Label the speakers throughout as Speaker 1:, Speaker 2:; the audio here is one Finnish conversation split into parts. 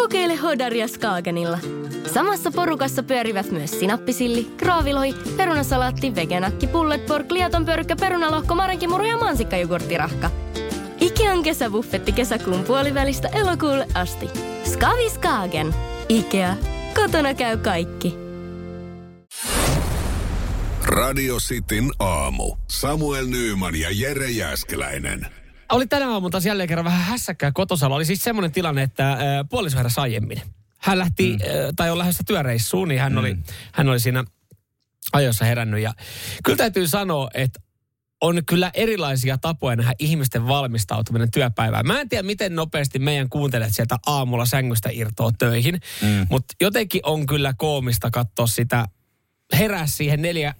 Speaker 1: Kokeile Hodaria Skagenilla. Samassa porukassa pyörivät myös sinappisilli, kraavilohi, perunasalaatti, veganakki, pullet, pork, liatonpörkkä, perunalohko, marenkimuru ja mansikkajogurttirahka. Ikean kesäbuffetti kesäkuun puolivälistä elokuulle asti. Skavi Skagen. Ikea. Kotona käy kaikki.
Speaker 2: Radio Cityn aamu. Samuel Nyyman ja Jere Jääskeläinen.
Speaker 3: Oli tänä aamuna taas jälleen kerran vähän hässäkkää kotosalla. Oli siis semmoinen tilanne, että puoliso heräsi aiemmin. Hän lähti, tai on lähdössä työreissuun, niin hän oli siinä ajoissa herännyt. Ja kyllä täytyy sanoa, että on kyllä erilaisia tapoja nähdä ihmisten valmistautuminen työpäivään. Mä en tiedä, miten nopeasti meidän kuuntelijat sieltä aamulla sängystä irtoaa töihin, mutta jotenkin on kyllä koomista katsoa sitä, herää siihen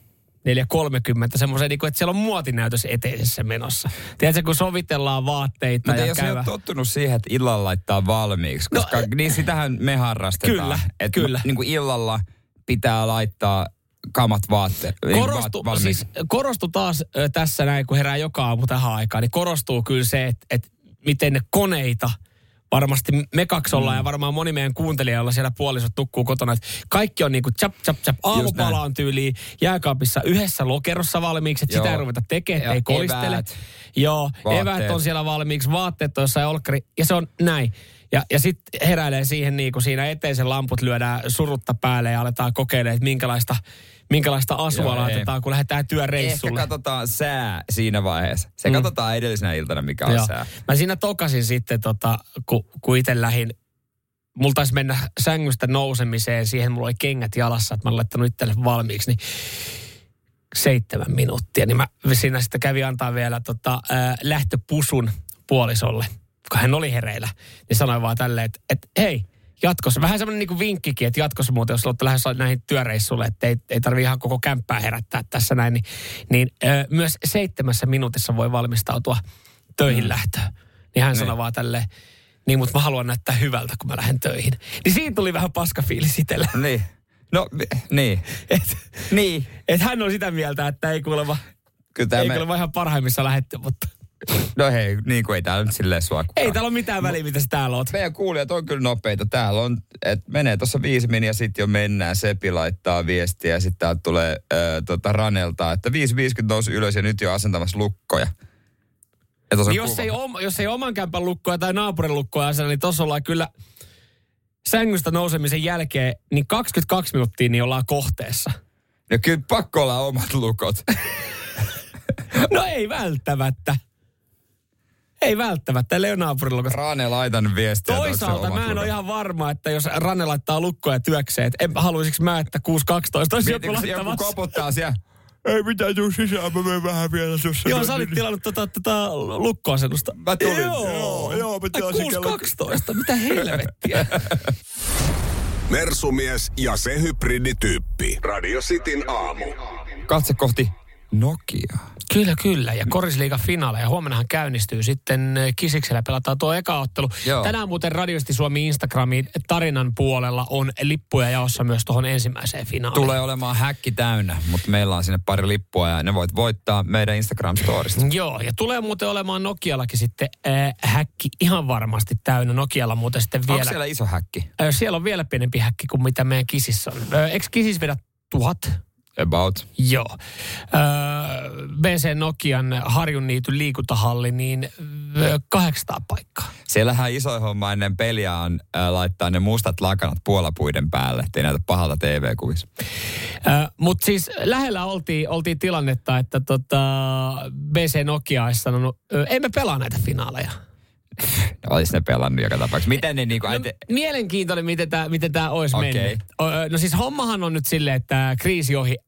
Speaker 3: 4.30 semmoisen, että siellä on muotinäytös eteisessä menossa. Tiedätkö, kun sovitellaan vaatteita
Speaker 4: mutta
Speaker 3: ja
Speaker 4: jos
Speaker 3: käydä.
Speaker 4: ei ole tottunut siihen, että illalla laittaa valmiiksi, koska niin sitähän me harrastetaan.
Speaker 3: Kyllä,
Speaker 4: että
Speaker 3: kyllä.
Speaker 4: Niin kuin illalla pitää laittaa kamat vaatteet.
Speaker 3: Korostuu taas tässä näin, kun herää joka aamu tähän aikaan, niin korostuu kyllä se, että miten ne koneita varmasti me kaksi ollaan ja varmaan moni meidän kuuntelijalla siellä puolisot tukkuu kotona. Että kaikki on niinku chap. Aamupala on tyyliin jääkaapissa yhdessä lokerossa valmiiksi, että sitä ei ruveta tekemään, ei kolistele. Eväät on siellä valmiiksi, vaatteet on jossain olkkari ja se on näin. Ja sitten heräilee siihen niin kuin siinä eteisen lamput lyödään surutta päälle ja aletaan kokeilemaan, että minkälaista asua laitetaan, kun lähdetään työreissulle.
Speaker 4: Ehkä katsotaan sää siinä vaiheessa. Se katsotaan edellisenä iltana, mikä on sää.
Speaker 3: Mä siinä tokasin sitten, kun itse lähdin, mulla taisi mennä sängystä nousemiseen, siihen mulla oli kengät jalassa, että mä olen laittanut itselle valmiiksi, niin 7 minuuttia. Niin mä siinä sitten kävin antaa vielä lähtöpusun puolisolle, kun hän oli hereillä, niin sanoin vaan tälleen, että hei, jatkossa, vähän semmoinen niin kuin vinkkikin, että jatkossa muuten, jos olette lähdössä näihin työreissulle, että ei tarvitse ihan koko kämppää herättää tässä näin, niin myös 7 minuutissa voi valmistautua töihin lähtöön. Niin hän sanoi vaan tälleen, niin mutta mä haluan näyttää hyvältä, kun mä lähden töihin. Niin siinä tuli vähän paskafiilis itsellä.
Speaker 4: Niin. No, niin. Niin.
Speaker 3: Että hän on sitä mieltä, että ei kuulemma ihan parhaimmissa lähetty, mutta
Speaker 4: no hei, niin kuin ei täällä nyt silleen sua kukaan.
Speaker 3: Ei täällä ole mitään väliä, mitä sä täällä oot.
Speaker 4: Meidän kuulijat on kyllä nopeita. Täällä on, että menee tuossa 5 minuuttia ja sitten jo mennään. Sepi laittaa viestiä ja sitten täältä tulee Ranelta, että 5.50 nousi ylös ja nyt jo asentamassa lukkoja. Niin
Speaker 3: jos ei oman kämpän lukkoja tai naapurin lukkoja asena, niin tuossa ollaan kyllä sängystä nousemisen jälkeen, niin 22 minuuttia niin ollaan kohteessa.
Speaker 4: No kyllä pakko olla omat lukot.
Speaker 3: No ei välttämättä. Ei välttämättä, ellei ole naapurilukas.
Speaker 4: Rane laitan viestiä.
Speaker 3: Toisaalta mä en ole ihan varma, että jos Rane laittaa lukkoja työkseen, että haluaisinko mä, että 6.12 olisi joku laittamassa.
Speaker 4: Joku koputtaa siellä. Ei mitään, tuu sisään, mä menen vähän vielä tuossa.
Speaker 3: Joo, sä olit tilannut lukkoasennusta.
Speaker 4: Mä tulin.
Speaker 3: Joo, mä tilasin 6.12, mitä helvettiä.
Speaker 2: Mersumies ja se hybridityyppi. Radio Cityn aamu.
Speaker 4: Katse kohti Nokiaa.
Speaker 3: Kyllä. Ja Korisliigan finaali. Ja huomennahan käynnistyy sitten Kisiksellä. Pelataan tuo eka ottelu. Joo. Tänään muuten Radiosti Suomi Instagramin tarinan puolella on lippuja jaossa myös tuohon ensimmäiseen finaaliin.
Speaker 4: Tulee olemaan häkki täynnä, mutta meillä on sinne pari lippua ja ne voit voittaa meidän Instagram-storista.
Speaker 3: Joo, ja tulee muuten olemaan Nokiallakin sitten häkki ihan varmasti täynnä. Nokialla muuten sitten vielä.
Speaker 4: Onko siellä iso häkki?
Speaker 3: Siellä on vielä pienempi häkki kuin mitä meidän Kisissä on. Eikö Kisis vedä 1000?
Speaker 4: About.
Speaker 3: Joo. BC Nokian Harjunniityn liikuntahalli, niin 800 paikkaa.
Speaker 4: Siellähän iso homma ennen peliä on laittaa ne mustat lakanat puolapuiden päälle, ettei näytä pahalta TV-kuvissa.
Speaker 3: Mutta siis lähellä oltiin tilannetta, että BC Nokia olisi sanonut, ei me pelaa näitä finaaleja.
Speaker 4: Olisi ne pelannut joka tapauksessa. Miten ne niinku...
Speaker 3: Mielenkiintoinen, miten tämä olisi mennyt. No siis hommahan on nyt silleen, että kriisi ohi,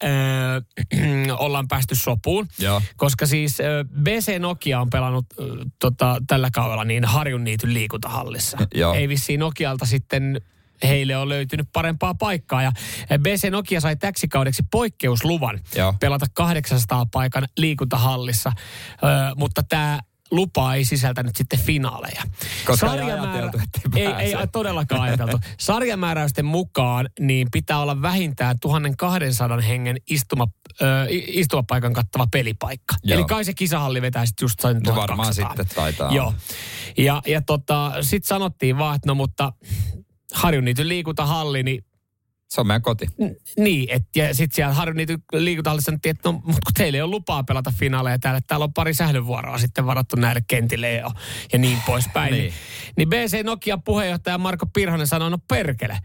Speaker 3: ollaan päästy sopuun. Joo. Koska siis BC Nokia on pelannut tällä kaudella niin Harjunniityn liikuntahallissa. Joo. Ei vissiin Nokialta sitten heille on löytynyt parempaa paikkaa. Ja BC Nokia sai täksi kaudeksi poikkeusluvan pelata 800 paikan liikuntahallissa. Mutta tämä lupa ei sisältänyt sitten finaaleja.
Speaker 4: Koska ei ajateltu,
Speaker 3: ei todellakaan ajateltu. Sarjamääräysten mukaan niin pitää olla vähintään 1200 hengen istumapaikan kattava pelipaikka. Joo. Eli kai se kisahalli vetää sitten just 1200.
Speaker 4: Varmaan sitten taitaa.
Speaker 3: Joo. Ja sitten sanottiin vaan, että no mutta Harjuniityn liikuntahalli, niin
Speaker 4: se on meidän koti.
Speaker 3: Niin, ja sitten siellä Harjuniityn liikuntahallissa sanottiin, että no, mutta kun teillä ei ole lupaa pelata finaaleja täällä on pari sählyvuoroa sitten varattu näille kentille ja niin poispäin. Niin BC Nokian puheenjohtaja Marko Pirhonen sanoi, no perkele,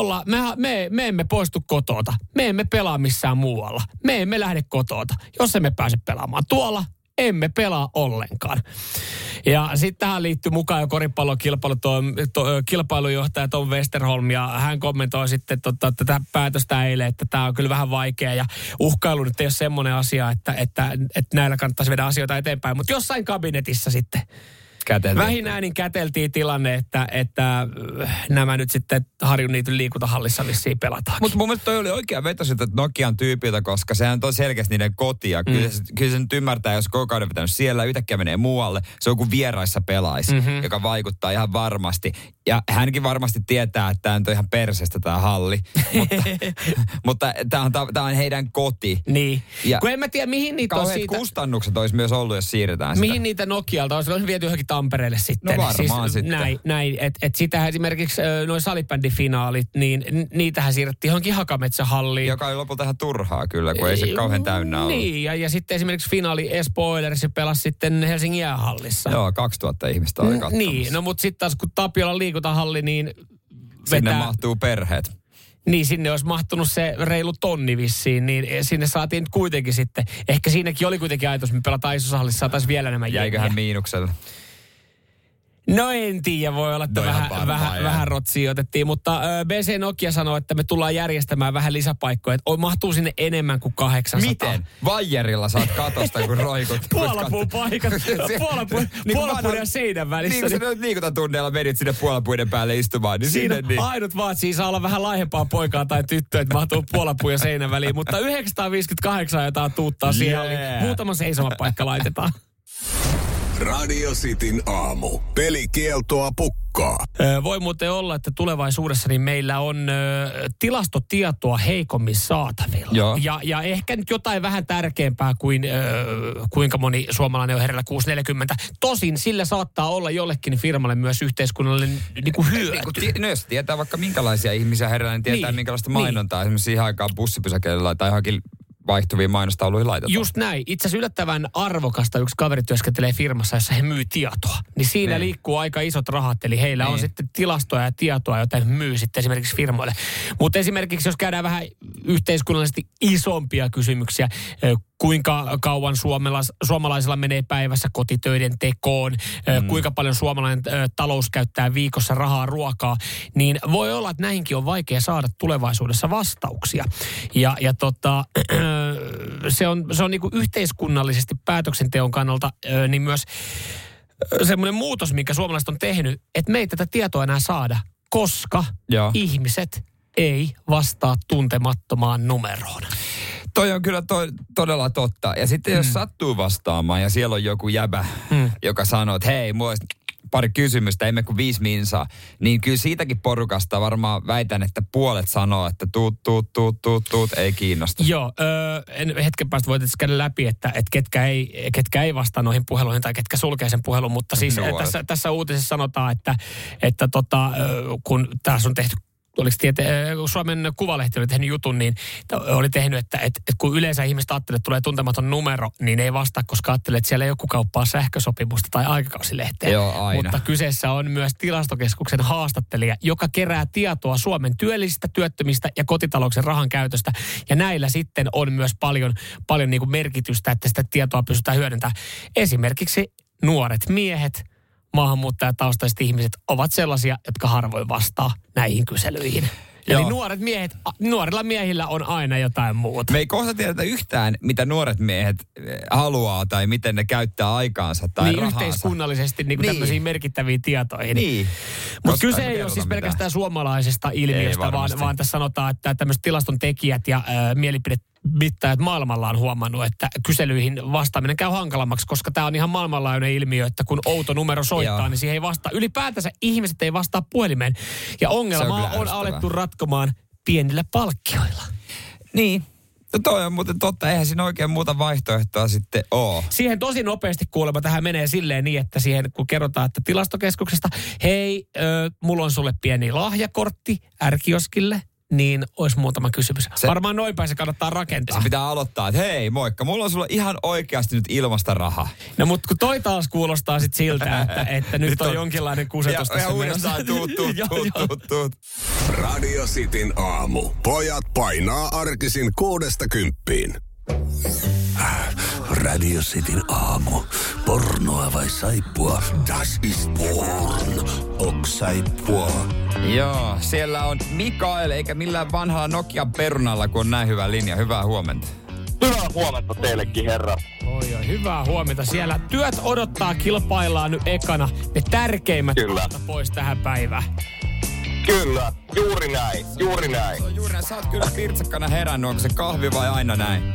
Speaker 3: me emme poistu kotoota, me emme pelaa missään muualla, me emme lähde kotoota, jos emme pääse pelaamaan tuolla. Emme pelaa ollenkaan. Ja sitten tähän liittyy mukaan jo kilpailujohtaja Tom Westerholm, ja hän kommentoi sitten tätä päätöstä eilen, että tämä on kyllä vähän vaikea, ja uhkailu nyt ei ole semmoinen asia, että näillä kannattaisi viedä asioita eteenpäin, mutta jossain kabinetissa sitten vähinäänin käteltiin tilanne, että nämä nyt sitten Harjuniityn liikuntahallissa vissiin pelataan.
Speaker 4: Mutta mun mielestä toi oli oikea veto sitten Nokian tyypiltä, koska sehän on selkeästi niiden kotia. Kyllä se nyt ymmärtää, jos koko ajan pitänyt siellä, yhtäkkiä menee muualle. Se on kuin vieraissa pelaisi, joka vaikuttaa ihan varmasti. Ja hänkin varmasti tietää, että tämä on ihan persestä tämä halli. mutta tämä on heidän koti.
Speaker 3: Niin. Ja kun en mä tiedä, mihin niitä on siitä.
Speaker 4: Kustannukset olisi myös ollut, jos siirretään sitä.
Speaker 3: Mihin niitä Nokialta olisi viety johonkin Tampereelle sitten.
Speaker 4: No varmaan siis, sitten.
Speaker 3: Näin, että sitähän esimerkiksi noin salibändifinaalit, niin niitähän siirrettiin johonkin Hakametsähalliin.
Speaker 4: Joka oli lopulta ihan turhaa kyllä, kun ei se kauhean täynnä ollut.
Speaker 3: Niin, ja sitten esimerkiksi finaali Espoo Oilers pelasi sitten Helsingin jäähallissa.
Speaker 4: Joo, 2000 ihmistä oli katsomassa.
Speaker 3: Niin, no mutta sitten taas kun Tapiolan liikuntahalli, niin
Speaker 4: sinne mahtuu perheet.
Speaker 3: Niin, sinne olisi mahtunut se reilu tonni vissiin, niin sinne saatiin nyt kuitenkin sitten. Ehkä siinäkin oli kuitenkin ajatus, me pelataan isossa hallissa, saataisiin vielä enemmän jengiä.
Speaker 4: Jäiköhän miinuksella?
Speaker 3: No en tiedä, voi olla, että vähän rotsia otettiin, mutta BC Nokia sanoi, että me tullaan järjestämään vähän lisäpaikkoja, että mahtuu sinne enemmän kuin 800.
Speaker 4: Miten? Vaijerilla saat katosta, kun roikut.
Speaker 3: Puolapuun paikat, puolapuiden ja seinän välissä.
Speaker 4: Niin kuin sä liikuntatunneilla menit sinne puolapuiden päälle istumaan. Niin
Speaker 3: siinä
Speaker 4: niin.
Speaker 3: Ainut vaan, että siinä saa olla vähän laihempaa poikaa tai tyttöä, että mahtuu puolapuun ja seinän väliin, mutta 958 jotain tuuttaa siihen, niin muutama seisomapaikka laitetaan.
Speaker 2: Radio Cityn aamu. Pelikieltoa pukkaa.
Speaker 3: Voi muuten olla, että tulevaisuudessa niin meillä on tilastotietoa heikommin saatavilla. Ja ehkä nyt jotain vähän tärkeämpää kuin kuinka moni suomalainen on herällä 6.40. Tosin sillä saattaa olla jollekin firmalle myös yhteiskunnallinen hyöty.
Speaker 4: Jos tietää vaikka minkälaisia ihmisiä herällä, niin tietää minkälaista mainontaa. Esimerkiksi siihen aikaan bussipysäkeillä tai johonkin vaihtuviin mainostauluihin laitetaan.
Speaker 3: Just näin. Itse asiassa yllättävän arvokasta yksi kaveri työskentelee firmassa, jossa he myy tietoa. Niin siinä liikkuu aika isot rahat, eli heillä on sitten tilastoja ja tietoa, joita he myy sitten esimerkiksi firmoille. Mutta esimerkiksi jos käydään vähän yhteiskunnallisesti isompia kysymyksiä, kuinka kauan suomalaisilla menee päivässä kotitöiden tekoon, kuinka paljon suomalainen talous käyttää viikossa rahaa ruokaa, niin voi olla, että näihinkin on vaikea saada tulevaisuudessa vastauksia. Ja se on niin kuin yhteiskunnallisesti päätöksenteon kannalta niin myös semmoinen muutos, minkä suomalaiset on tehnyt, että me ei tätä tietoa enää saada, koska ihmiset ei vastaa tuntemattomaan numeroon.
Speaker 4: Toi on kyllä todella totta. Ja sitten jos sattuu vastaamaan ja siellä on joku jäbä, joka sanoo, että hei, mulla olisi pari kysymystä, emme kuin 5 minsaa, niin kyllä siitäkin porukasta varmaan väitän, että puolet sanoo, että tuut, ei kiinnosta.
Speaker 3: Joo, hetken päästä voitaisiin käydä läpi, että ketkä ei vastaa noihin puheluihin tai ketkä sulkee sen puhelun, mutta siis tässä uutisessa sanotaan, että kun tässä on tehty Suomen Kuvalehti oli tehnyt jutun, niin oli tehnyt, että kun yleensä ihmiset ajattelee, että tulee tuntematon numero, niin ei vastaa, koska ajattelee, että siellä joku kauppaa sähkösopimusta tai aikakausilehteä.
Speaker 4: Joo, aina.
Speaker 3: Mutta kyseessä on myös tilastokeskuksen haastattelija, joka kerää tietoa Suomen työllisistä, työttömistä ja kotitalouksen rahan käytöstä. Ja näillä sitten on myös paljon niin kuin merkitystä, että sitä tietoa pystytään hyödyntämään. Esimerkiksi nuoret miehet, maahanmuuttajataustaiset ihmiset ovat sellaisia, jotka harvoin vastaa näihin kyselyihin. Joo. Eli nuorilla miehillä on aina jotain muuta.
Speaker 4: Me ei kohta tiedetä yhtään, mitä nuoret miehet haluaa tai miten ne käyttää aikaansa tai rahansa.
Speaker 3: Yhteiskunnallisesti niin kuin tämmöisiin merkittäviin tietoihin.
Speaker 4: Niin.
Speaker 3: Mutta kyse ei ole siis pelkästään suomalaisesta ilmiöstä, vaan tässä sanotaan, että tämmöiset tilaston tekijät ja mielipidemittaajat maailmalla on huomannut, että kyselyihin vastaaminen käy hankalammaksi, koska tämä on ihan maailmanlaajuinen ilmiö, että kun outo numero soittaa, niin siihen ei vastaa. Ylipäätänsä ihmiset ei vastaa puhelimeen. Ja ongelmaa on alettu ratkomaan pienillä palkkioilla.
Speaker 4: Niin. No toi on muuten totta, eihän siinä oikein muuta vaihtoehtoa sitten oo.
Speaker 3: Siihen tosi nopeasti kuulemma tähän menee silleen niin, että siihen kun kerrotaan, että tilastokeskuksesta, hei, mulla on sulle pieni lahjakortti R-kioskille, niin olisi muutama kysymys. Varmaan noin päin se kannattaa rakentaa.
Speaker 4: Se pitää aloittaa, että hei moikka, mulla on sulla ihan oikeasti nyt ilmasta rahaa.
Speaker 3: No mutta kun toi taas kuulostaa sit siltä, että nyt on jonkinlainen kusetus tässä.
Speaker 4: Ja uudestaan tuut.
Speaker 2: Radio Cityn aamu. Pojat painaa arkisin 6–10. Radio Cityn aamu. Pornoa vai saippua? Das ist porn. Ok saippua.
Speaker 4: Joo, siellä on Mikael, eikä millään vanhalla Nokian perunalla, kun on näin hyvä linja. Hyvää huomenta.
Speaker 5: Hyvää huomenta teillekin, herra.
Speaker 3: Oi, hyvää huomenta. Siellä työt odottaa, kilpaillaan nyt ekana ne tärkeimmät pois tähän päivään.
Speaker 5: Kyllä, juuri näin.
Speaker 4: Sä oot kyllä pirtsakkana herännyt, onko se kahvi vai aina näin?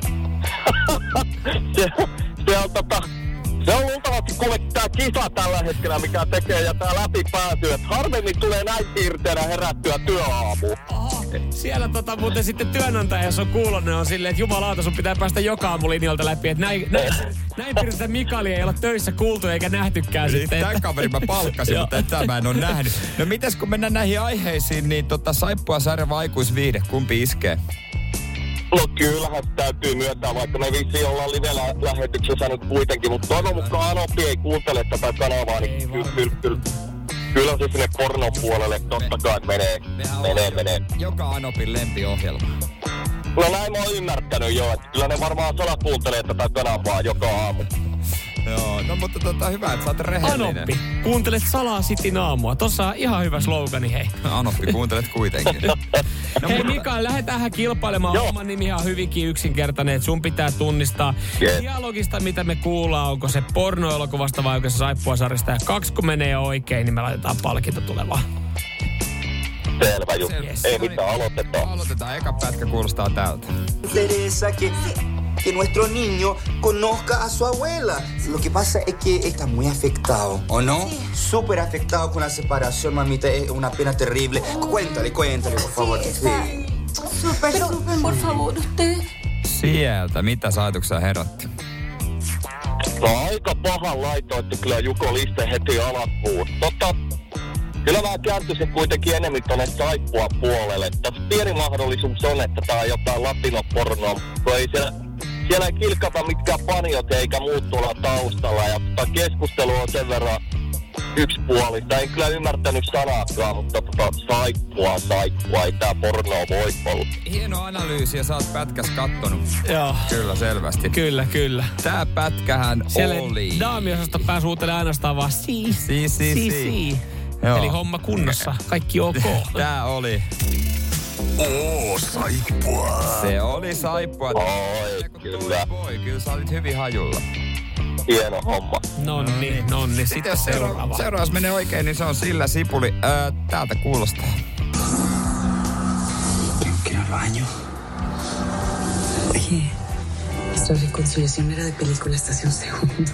Speaker 5: Se on luultavasti kuule tää kisa tällä hetkellä, mikä tekee ja tää läpipäätyy. Että harvemmin tulee näin piirteenä herättyä työaamuun.
Speaker 3: Siellä muuten sitten työnantaja, jos on kuullut, ne on silleen, että jumalauta, sun pitää päästä joka aamulinjalta läpi. Että näin piirtein Mikaeli ei ole töissä kuultu eikä nähtykään sitten.
Speaker 4: Tämän kaverin mä palkkasin, mutta tätä mä en ole nähnyt. No mites kun mennään näihin aiheisiin, niin Saippua sarja vai aikuisviihde, kumpi iskee?
Speaker 5: No kyllähän täytyy myöntää, vaikka me vissiin ollaan live-lähetyksessä nyt kuitenkin, mutta toivon mukaan Anoppi ei kuuntele tätä kanavaa, niin kyllä se sinne pornon puolelle totta kai menee.
Speaker 4: Joka Anopin lempiohjelma.
Speaker 5: No näin mä oon ymmärtänyt jo, että kyllä ne varmaan salat kuuntelee tätä kanavaa joka aamu.
Speaker 4: Joo, no mutta hyvä, että sä oot rehellinen.
Speaker 3: Anoppi, kuuntelet salaa Cityn aamua. Tossa on ihan hyvä slogani, hei.
Speaker 4: Anoppi, kuuntelet kuitenkin.
Speaker 3: No, hei Mikael, lähdetään kilpailemaan. Oman nimi on hyvinkin yksinkertainen, että sun pitää tunnistaa dialogista, mitä me kuullaan. Onko se pornoelokuvasta vai onko se Saippua-sarjasta. Ja 2 kun menee oikein, niin me laitetaan palkinto tulevaan.
Speaker 5: Selvä juttu. Yes. Ei mitään, aloitetaan.
Speaker 4: Aloitetaan, eka pätkä kuulostaa tältä.
Speaker 6: Interesa que nuestro niño conozca a su abuela. Lo que pasa es que está muy afectado, ¿o no? Sí. Súper afectado con la separación, mamita. Es una pena terrible. Cuéntale, por favor.
Speaker 7: Sí. Súper, por favor, usted.
Speaker 4: Sieltä, mitä ajatuksia herätti?
Speaker 5: No aika paha laitoitte kyllä Juko Liste heti alaspuun. Kyllä mä kääntyisin kuitenkin enemmän tuonne Saippua puolelle. Tässä pieni mahdollisuus on, että tää on jotain latinopornoa, kun ei siellä ei kilkata mitkään paniot eikä muut tuolla taustalla. Ja keskustelu on sen verran yksipuolista. En kyllä ymmärtänyt sanaakaan, mutta Saippua, ei tää pornoa voi olla.
Speaker 4: Hieno analyysi ja sä oot pätkäs kattonut.
Speaker 3: Joo.
Speaker 4: Kyllä, selvästi.
Speaker 3: Kyllä.
Speaker 4: Tää pätkähän
Speaker 3: siellä
Speaker 4: oli.
Speaker 3: Daamiosasto pääsi huutelemaan ainoastaan vaan si.
Speaker 4: Joo.
Speaker 3: Eli homma kunnossa. Kaikki ok.
Speaker 4: Tää oli.
Speaker 2: Saippua.
Speaker 4: Se oli Saippua.
Speaker 5: Oi, kyllä.
Speaker 4: Kyllä sä olit hyvin hajulla.
Speaker 5: Hieno homma.
Speaker 3: Nonni. Sitten seuraava.
Speaker 4: Seuraavas menee oikein, niin se on sillä sipuli. Täältä kuulostaa.
Speaker 6: ¿Quiero baño?
Speaker 7: Oye, nuestra reconciliación era de película, estás un segundo.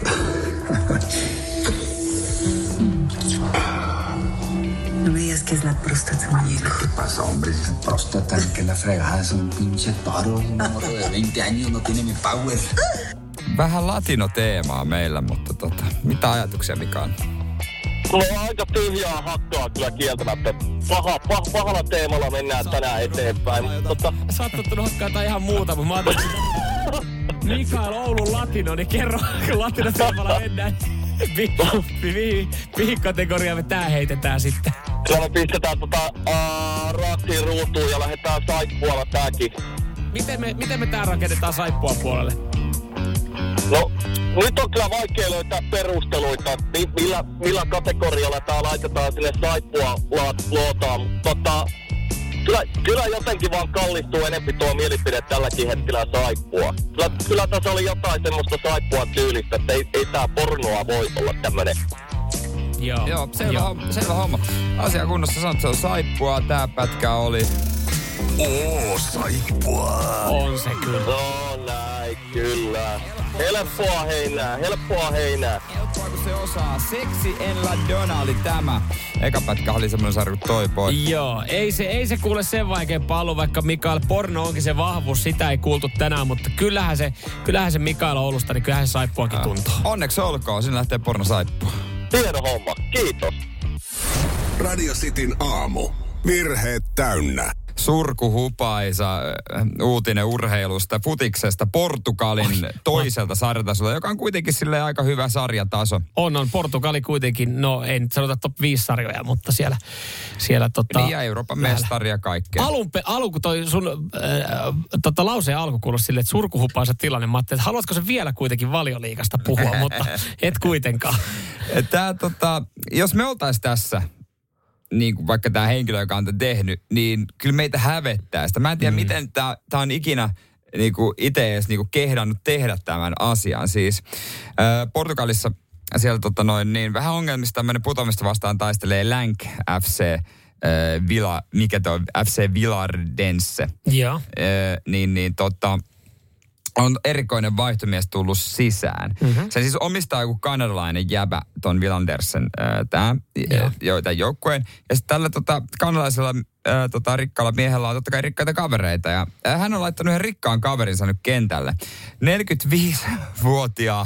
Speaker 7: No me digas que es la próstata, muñeco.
Speaker 6: ¿Qué pasa, hombre? Próstata, que la fregada es un pinche toro. Un morro de 20 años no tiene mi power.
Speaker 4: Vähän latino-teemaa meillä, mutta mitä ajatuksia Mika on?
Speaker 5: Mulla on aika tyhjää hakkaa kyllä kieltämättä. Pahalla teemalla mennään tänään eteenpäin.
Speaker 3: Sä oot tottunut hakkaa jotain ihan muuta, mutta mä ajattelin, Mikael Oulun latino, niin kerro, kun latino-teemalla mennään. Mihin kategoriaan me tää heitetään sitten?
Speaker 5: Kyllä me pistetään raatsiin ruutuun ja lähdetään Saippualla tääkin.
Speaker 3: Miten me tää rakennetaan Saippua puolelle?
Speaker 5: No, nyt on kyllä vaikea löytää perusteluita, millä kategorialla tää laitetaan sinne Saippua lootaan. Kyllä jotenkin vaan kallistuu enempi tuo mielipide tälläkin hetkellä Saippua. Kyllä tässä oli jotain semmoista Saippua tyylistä, että ei tää pornoa voi olla tämmönen.
Speaker 4: Joo, selvä homma. Asia kunnossa sanot, se on Saippua, tää pätkä oli.
Speaker 2: Saippua.
Speaker 3: On se kyllä.
Speaker 5: No näin. Ai kyllä. Helppoa heinää.
Speaker 4: Helppoa kun se osaa. Seksi en la donna oli tämä. Eka pätkä oli semmoinen sarja kuin Toi Boy.
Speaker 3: Joo, ei se kuule sen vaikeampaa ollut, vaikka Mikael porno onkin se vahvuus, sitä ei kuultu tänään, mutta kyllähän se Mikael Oulusta, niin kyllähän se saippuakin tuntuu.
Speaker 4: Onneksi olkoon, sinne lähtee porno saippua.
Speaker 5: Hieno homma, kiitos.
Speaker 2: Radio Cityn aamu. Virheet täynnä.
Speaker 4: Surkuhupaisa uutinen urheilusta, futiksesta, Portugalin toiselta sarjatasolla, joka on kuitenkin silleen aika hyvä sarjataso.
Speaker 3: On Portugali kuitenkin, no ei nyt sanota top 5 sarjoja, mutta siellä
Speaker 4: Niin ja Euroopan mestaria kaikkea.
Speaker 3: Alku toi sun lauseen alku kuulosti silleen, että surkuhupaisa tilanne. Mä ajattelin, että haluatko se vielä kuitenkin Valioliigasta puhua, mutta et kuitenkaan.
Speaker 4: Jos me oltais tässä, niin kuin vaikka tämä henkilö, joka on tehnyt, niin kyllä meitä hävettää sitä. Mä en tiedä, miten tämä on ikinä niin kuin itse edes niin kuin kehdannut tehdä tämän asian. Siis Portugalissa siellä niin vähän ongelmista tämmöinen putoamista vastaan taistelee Länk FC FC Villardense.
Speaker 3: Joo.
Speaker 4: On erikoinen vaihtomies tullut sisään. Se siis omistaa joku kanadalainen jäbä ton Villandersen tämän joukkueen. Ja sitten tällä kanadalaisella rikkaalla miehellä on totta kai rikkaita kavereita. Ja hän on laittanut yhden rikkaan kaverinsa nyt kentälle. 45-vuotiaan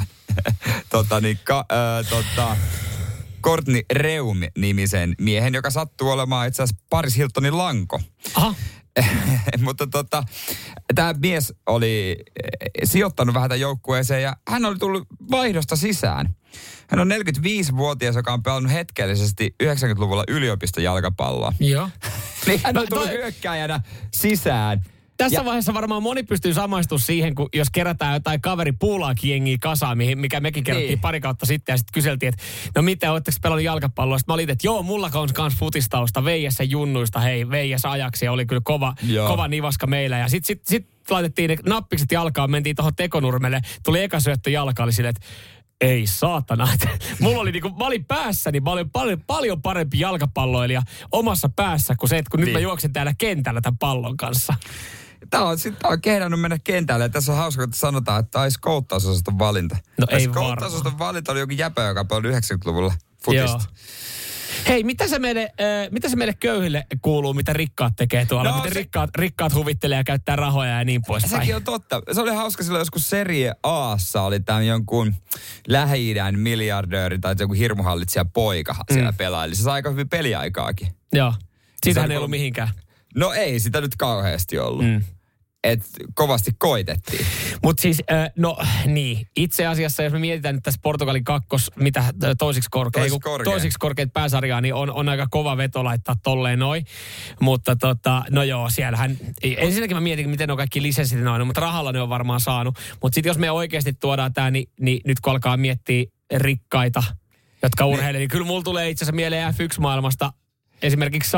Speaker 4: Courtney Reum-nimisen miehen, joka sattuu olemaan itse asiassa Paris Hiltonin lanko.
Speaker 3: Aha.
Speaker 4: Mutta tämä mies oli sijoittanut vähän tämän joukkueeseen ja hän oli tullut vaihdosta sisään. Hän on 45-vuotias, joka on pelannut hetkellisesti 90-luvulla yliopistojalkapalloa.
Speaker 3: Joo.
Speaker 4: Niin hän on tullut hyökkääjänä sisään.
Speaker 3: Tässä vaiheessa varmaan moni pystyy samaistumaan siihen, kun jos kerätään jotain kaveri puulaakin jengiä kasaan, mikä mekin kerättiin pari kautta sitten ja sitten kyseltiin, että no mitä, ootteko pelannut jalkapalloa? Sitten mä olin, että joo, mulla on kans futistausta, Veijässä junnuista, hei, Veijässä ajaksi, oli kyllä kova nivaska meillä. Ja sitten laitettiin ne nappikset jalkaan, mentiin tuohon tekonurmelle, tuli eka syöttö jalkaan, oli silleen, että ei saatana. Mulla oli mä olin päässäni paljon parempi jalkapalloilija omassa päässä kuin se, että kun nyt mä juoksen täällä kentällä tämän pallon kanssa.
Speaker 4: Tämä on kehdannut mennä kentälle. Tässä on hauska, että sanotaan, että tämä olisi skouttausosaston valinta.
Speaker 3: No ei varmaan.
Speaker 4: Skouttausosaston valinta oli jokin jäpä, joka on 90-luvulla futista. Joo.
Speaker 3: Hei, mitä se meille köyhille kuuluu, mitä rikkaat tekee tuolla? No, miten rikkaat huvittelee ja käyttää rahoja ja niin poispäin? Sekin
Speaker 4: on totta. Se oli hauska silloin joskus Serie A:ssa oli tämän jonkun Lähi-idän miljardööri tai joku hirmuhallitsija poika siellä pelaili. Se sai aika hyvin peliaikaakin.
Speaker 3: Joo. Siitähän ei ollut mihinkään.
Speaker 4: No ei sitä nyt kauheasti ollut. Että kovasti koitettiin.
Speaker 3: Mutta siis, itse asiassa jos me mietitään nyt tässä Portugalin toisiksi korkeat pääsarjaa, niin on aika kova veto laittaa tolleen noin. Mutta siellähän, ensinnäkin mä mietin, miten on kaikki lisenssit noin, mutta rahalla ne on varmaan saanut. Mutta sitten jos me oikeasti tuodaan tämä, niin nyt kun alkaa miettiä rikkaita, jotka urheilee, niin kyllä mulla tulee itse asiassa mieleen F1-maailmasta esimerkiksi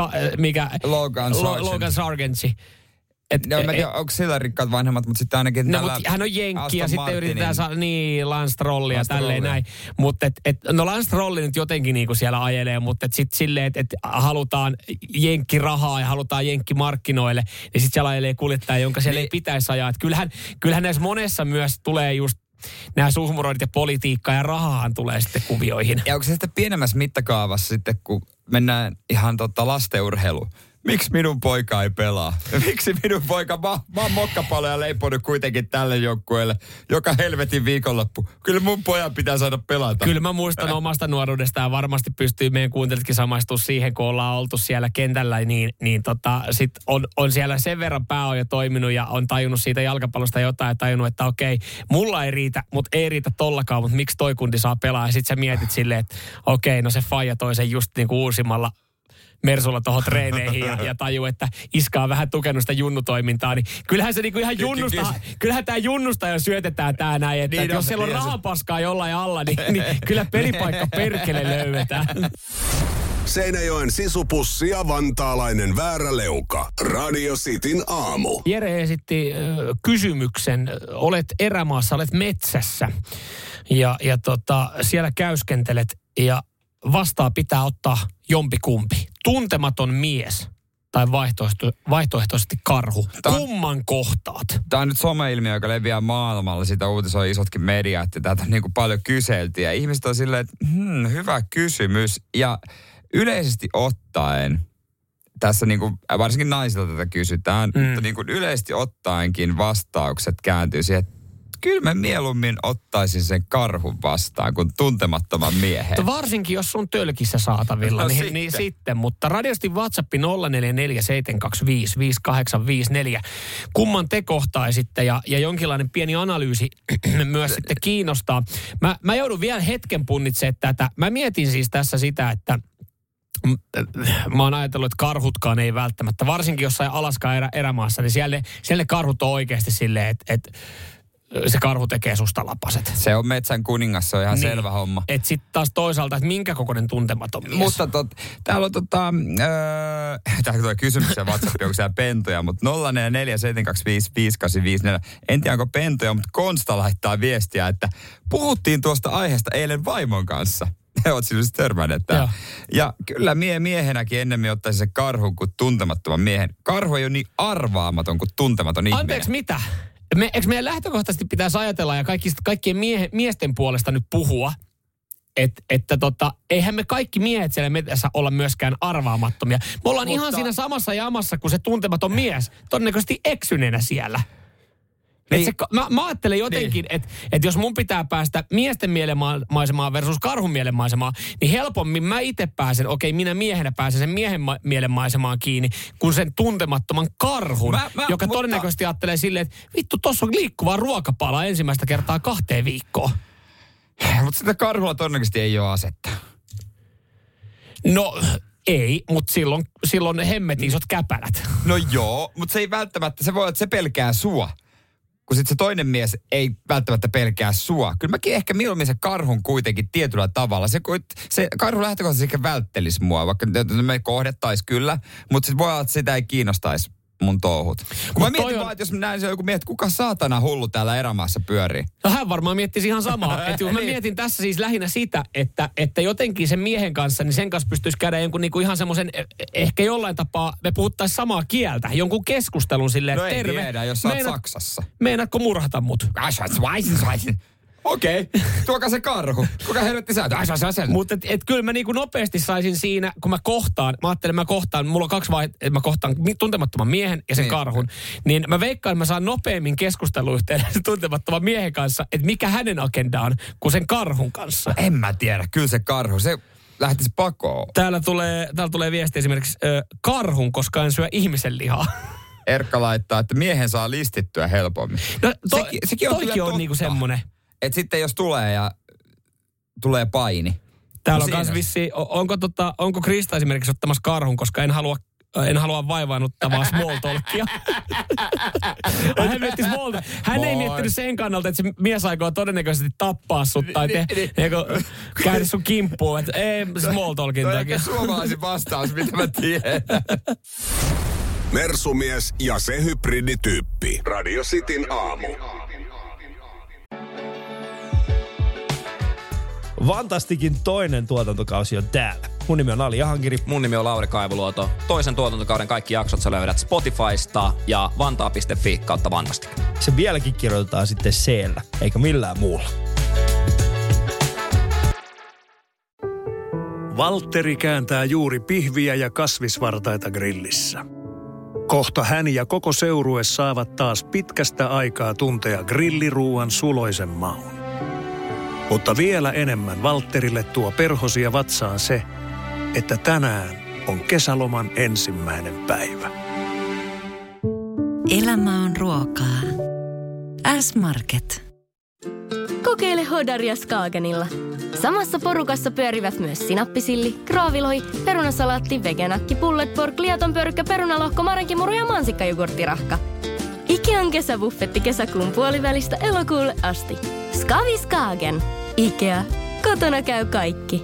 Speaker 3: Logan Sargentsi.
Speaker 4: Mä en tiedä, onko sillä rikkaat vanhemmat, mutta sitten ainakin
Speaker 3: hän on jenkki ja sitten yritetään saada Lance Strollia tälleen näin. Mutta Lance Strolli nyt jotenkin niinku siellä ajelee, mutta sitten silleen, että halutaan jenkkirahaa ja halutaan jenkkimarkkinoille, niin sitten siellä ajelee kuljettaja, jonka siellä ei pitäisi ajaa. Et kyllähän näissä monessa myös tulee just nämä suhmuroidit ja politiikka ja rahahan tulee sitten kuvioihin.
Speaker 4: Ja onko se sitten pienemmässä mittakaavassa sitten, kun mennään ihan lastenurheiluun? Miksi minun poika ei pelaa? Miksi minun poika, mä oon mokkapaloja leiponut kuitenkin tälle joukkueelle joka helvetin viikonloppu. Kyllä mun pojan pitää saada pelata.
Speaker 3: Kyllä mä muistan omasta nuoruudesta ja varmasti pystyy meidän kuuntelijatkin samaistumaan siihen, kun ollaan oltu siellä kentällä, niin sit on siellä sen verran pää on jo toiminut ja on tajunnut siitä jalkapallosta jotain ja tajunnut, että okei, mulla ei riitä, mutta ei riitä tollakaan, mutta miksi toi kundi saa pelaa? Ja sit sä mietit silleen, että okei, no se faija toi sen just niin kuin uusimmalla Mersulla tuohon treeneihin ja tajuu, että iska on vähän tukenut sitä junnutoimintaa, niin kyllähän se niinku ihan kyllähän tää junnusta jo syötetään tää näin, että niin jos siellä on rahapaskaa jollain alla, niin kyllä pelipaikka perkele löydetään.
Speaker 2: Seinäjoen sisupussi ja vantaalainen vääräleuka. Radio Cityn aamu.
Speaker 3: Jere esitti kysymyksen. Olet erämaassa, olet metsässä ja siellä käyskentelet ja vastaan pitää ottaa jompikumpi. Tuntematon mies tai vaihtoehtoisesti karhu. Kumman kohtaat?
Speaker 4: Tämä on nyt someilmiö, joka leviää maailmalla. Sitä uutisoi isotkin mediat ja tätä on niin kuin paljon kyselty. Ja ihmiset on silleen, että hyvä kysymys. Ja yleisesti ottaen, tässä niin kuin, varsinkin naisilta tätä kysytään, mutta niin kuin yleisesti ottaenkin vastaukset kääntyy siihen, että kyllä mä mieluummin ottaisin sen karhun vastaan kuin tuntemattoman miehen.
Speaker 3: Varsinkin jos sun tölkissä saatavilla,
Speaker 4: No
Speaker 3: niin sitten. Mutta radiosti WhatsApp 0447255854. Kumman te kohtaisitte ja jonkinlainen pieni analyysi myös sitten kiinnostaa. Mä joudun vielä hetken punnitsemaan tätä. Mä mietin siis tässä sitä, että mä oon ajatellut, että karhutkaan ei välttämättä, varsinkin jossain Alaskan erämaassa, niin siellä ne karhut on oikeasti silleen, että se karhu tekee susta lapaset.
Speaker 4: Se on metsän kuningas, se on ihan selvä homma.
Speaker 3: Että sitten taas toisaalta, että minkä kokoinen tuntematon mies.
Speaker 4: Mutta täällä on täällä tulee kysymyksiä WhatsApp, onko siellä pentuja, mutta 0447255854. En tiedä, onko pentuja, mutta Konsta laittaa viestiä, että puhuttiin tuosta aiheesta eilen vaimon kanssa. He ovat siis törmänneet tämän. Ja kyllä miehenäkin ennemmin ottaisi se karhun kuin tuntemattoman miehen. Karhu ei ole niin arvaamaton kuin tuntematon ihminen.
Speaker 3: Anteeksi, mitä? Eikö meidän lähtökohtaisesti pitäisi ajatella ja kaikkien miesten puolesta nyt puhua, että eihän me kaikki miehet siellä metässä olla myöskään arvaamattomia. Me ollaan ihan siinä samassa jamassa kuin se tuntematon mies, todennäköisesti eksyneenä siellä. Niin. Mä ajattelen jotenkin, että jos mun pitää päästä miesten mielenmaisemaan versus karhun mielenmaisemaan, niin helpommin mä itse pääsen, minä miehenä pääsen sen miehen mielenmaisemaan kiinni, kuin sen tuntemattoman karhun, joka todennäköisesti ajattelee silleen, että vittu, tossa on liikkuvaa ruokapalaa ensimmäistä kertaa 2 viikkoon.
Speaker 4: Mutta sitä karhulla todennäköisesti ei ole asetta.
Speaker 3: No ei, mutta silloin hemmetin isot käpälät.
Speaker 4: No joo, mutta se ei välttämättä, se voi olla, että se pelkää sua. Kun sitten se toinen mies ei välttämättä pelkää sua. Kyllä mäkin ehkä mieluummin se karhun kuitenkin tietyllä tavalla. Se karhu lähtökohtaisesti ehkä välttelisi mua, vaikka me kohdettaisiin kyllä, mutta sitten voi olla, että sitä ei kiinnostaisi mun touhut. Kun mä mietin vaan, että jos mä näin se joku mies, että kuka saatana hullu täällä erämaassa pyörii.
Speaker 3: No hän varmaan miettisi ihan samaa. Että mä mietin tässä siis lähinnä sitä, että jotenkin sen miehen kanssa, niin sen kanssa pystyisi käydä jonkun niinku ihan semmoisen, ehkä jollain tapaa me puhuttaisiin samaa kieltä. Jonkun keskustelun silleen,
Speaker 4: että
Speaker 3: terve.
Speaker 4: No ei tiedä, jos sä oot Saksassa.
Speaker 3: Meinaatko murhata mut?
Speaker 4: Okei, tuokaa se karhu. Kuka helvetti sä?
Speaker 3: Mutta kyllä mä niinku nopeasti saisin siinä, kun mä ajattelen, mulla on 2 vaihtoehtoa, mä kohtaan tuntemattoman miehen ja sen karhun. Niin mä veikkaan, että mä saan nopeammin keskusteluyhteyden tuntemattoman miehen kanssa, että mikä hänen agenda on, kuin sen karhun kanssa.
Speaker 4: En mä tiedä, kyllä se karhu, se lähtisi pakoon.
Speaker 3: Täällä tulee viesti esimerkiksi karhun, koska en syö ihmisen lihaa.
Speaker 4: Erkka laittaa, että miehen saa listittyä helpommin.
Speaker 3: No
Speaker 4: sekin on
Speaker 3: toikin on niinku semmoinen.
Speaker 4: Että sitten jos tulee paini.
Speaker 3: Täällä on kans vissiin, onko Krista esimerkiksi ottamassa karhun, koska en halua vaivaannuttavaa small talkia. Hän ei miettinyt sen kannalta, että se mies aikoo todennäköisesti tappaa sut tai käydä sun kimppuun. Että ei small talkin takia.
Speaker 4: Toi suomalaisin vastaus, mitä mä tiedän.
Speaker 8: Mersumies ja se hybridityyppi. Radio Cityn aamu.
Speaker 9: Vantastikin toinen tuotantokausi on täällä. Mun nimi on Ali Jahankiri.
Speaker 10: Mun nimi on Lauri Kaivuluoto. Toisen tuotantokauden kaikki jaksot sä löydät Spotifysta ja vantaa.fi/Vantastik.
Speaker 9: Se vieläkin kirjoitetaan sitten C-llä, eikä millään muulla.
Speaker 11: Valtteri kääntää juuri pihviä ja kasvisvartaita grillissä. Kohta hän ja koko seurue saavat taas pitkästä aikaa tuntea grilliruuan suloisen maun. Mutta vielä enemmän Valtterille tuo perhosia vatsaan se, että tänään on kesäloman ensimmäinen päivä.
Speaker 7: Elämä on ruokaa. S-Market.
Speaker 1: Kokeile Hodaria Skagenilla. Samassa porukassa pyörivät myös sinappisilli, kraavilohi, perunasalaatti, veganakki, pulled pork, liatonpörkkä, perunalohko, marenkimuru ja mansikkajogurttirahka. Ikean kesäbuffetti kesäkuun puolivälistä elokuulle asti. Skavi Skagen. Ikea. Kotona käy kaikki.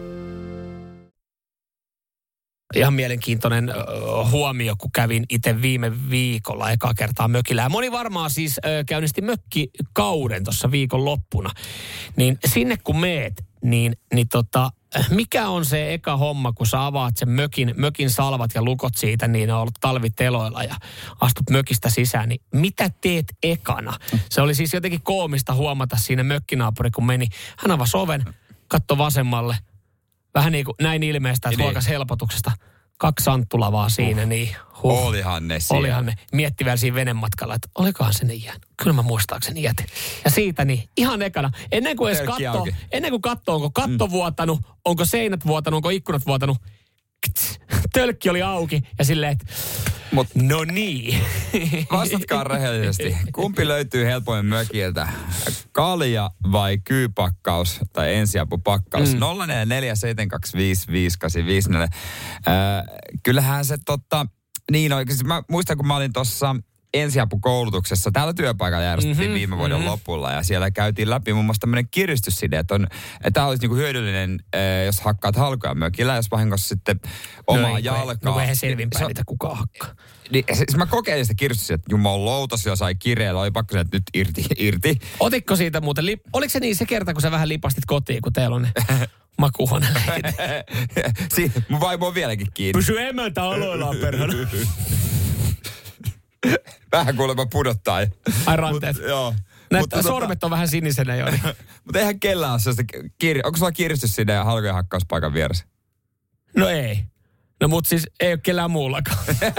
Speaker 3: Ihan mielenkiintoinen huomio, kun kävin itse viime viikolla ekaa kertaa mökillä. Moni varmaan siis käynnisti mökkikauden tuossa viikon loppuna. Niin sinne kun meet, niin mikä on se eka homma, kun sä avaat sen mökin salvat ja lukot siitä, niin on ollut talviteloilla ja astut mökistä sisään, niin mitä teet ekana? Se oli siis jotenkin koomista huomata siinä mökkinaapuri, kun meni. Hän avasi oven, katsoi vasemmalle, vähän niin kuin näin ilmeistä, että huokas helpotuksesta. 2 santtulavaa siinä, niin
Speaker 4: Olihan ne siellä.
Speaker 3: Olihan ne. Mietti vielä siinä venematkalla, että olikohan se ne jäänyt. Kyllä mä muistaakseni jätin. Ja siitä niin, ihan ekana, ennen kuin katsoo, onko katto vuotanut, onko seinät vuotanut, onko ikkunat vuotanut, tölkki oli auki ja silleen, että no niin.
Speaker 4: Vastatkaa rehellisesti. Kumpi löytyy helpoimmin mökiltä? Kalja vai kyypakkaus tai ensiapupakkaus? 044725584. Kyllähän se niin oikeasti. Mä muistan, kun mä olin tuossa ensiapukoulutuksessa. Täällä työpaikalla järjestettiin viime vuoden lopulla ja siellä käytiin läpi muun muassa tämmöinen kiristysside, että tämä olisi niinku hyödyllinen, jos hakkaat halkoja mökillä, jos vahingossa sitten omaa jalkaa.
Speaker 3: No eihän selvinpäin niitä kukaan hakkaa.
Speaker 4: Niin, siis mä kokeilin sitä kiristyssidettä, että jumalautas jo sai kireellä, oli pakko sanoa, että nyt irti.
Speaker 3: Otitko siitä muuten, oliko se niin se kerta, kun sä vähän lipastit kotiin, kun teillä on ne makuuhuoneleet?
Speaker 4: Mun vaimo on vieläkin kiinni.
Speaker 3: Pysy emäntä aloillaan perhana.
Speaker 4: Vähän kuulemma pudottaa.
Speaker 3: Ai ranteet.
Speaker 4: Joo.
Speaker 3: Sormet on vähän sinisenä jo.
Speaker 4: Mutta eihän kellään ole sellaista onko sulla kiristyssideen ja halkojen hakkauspaikan vieressä?
Speaker 3: No ei. No mut siis ei ole kellään muullakaan.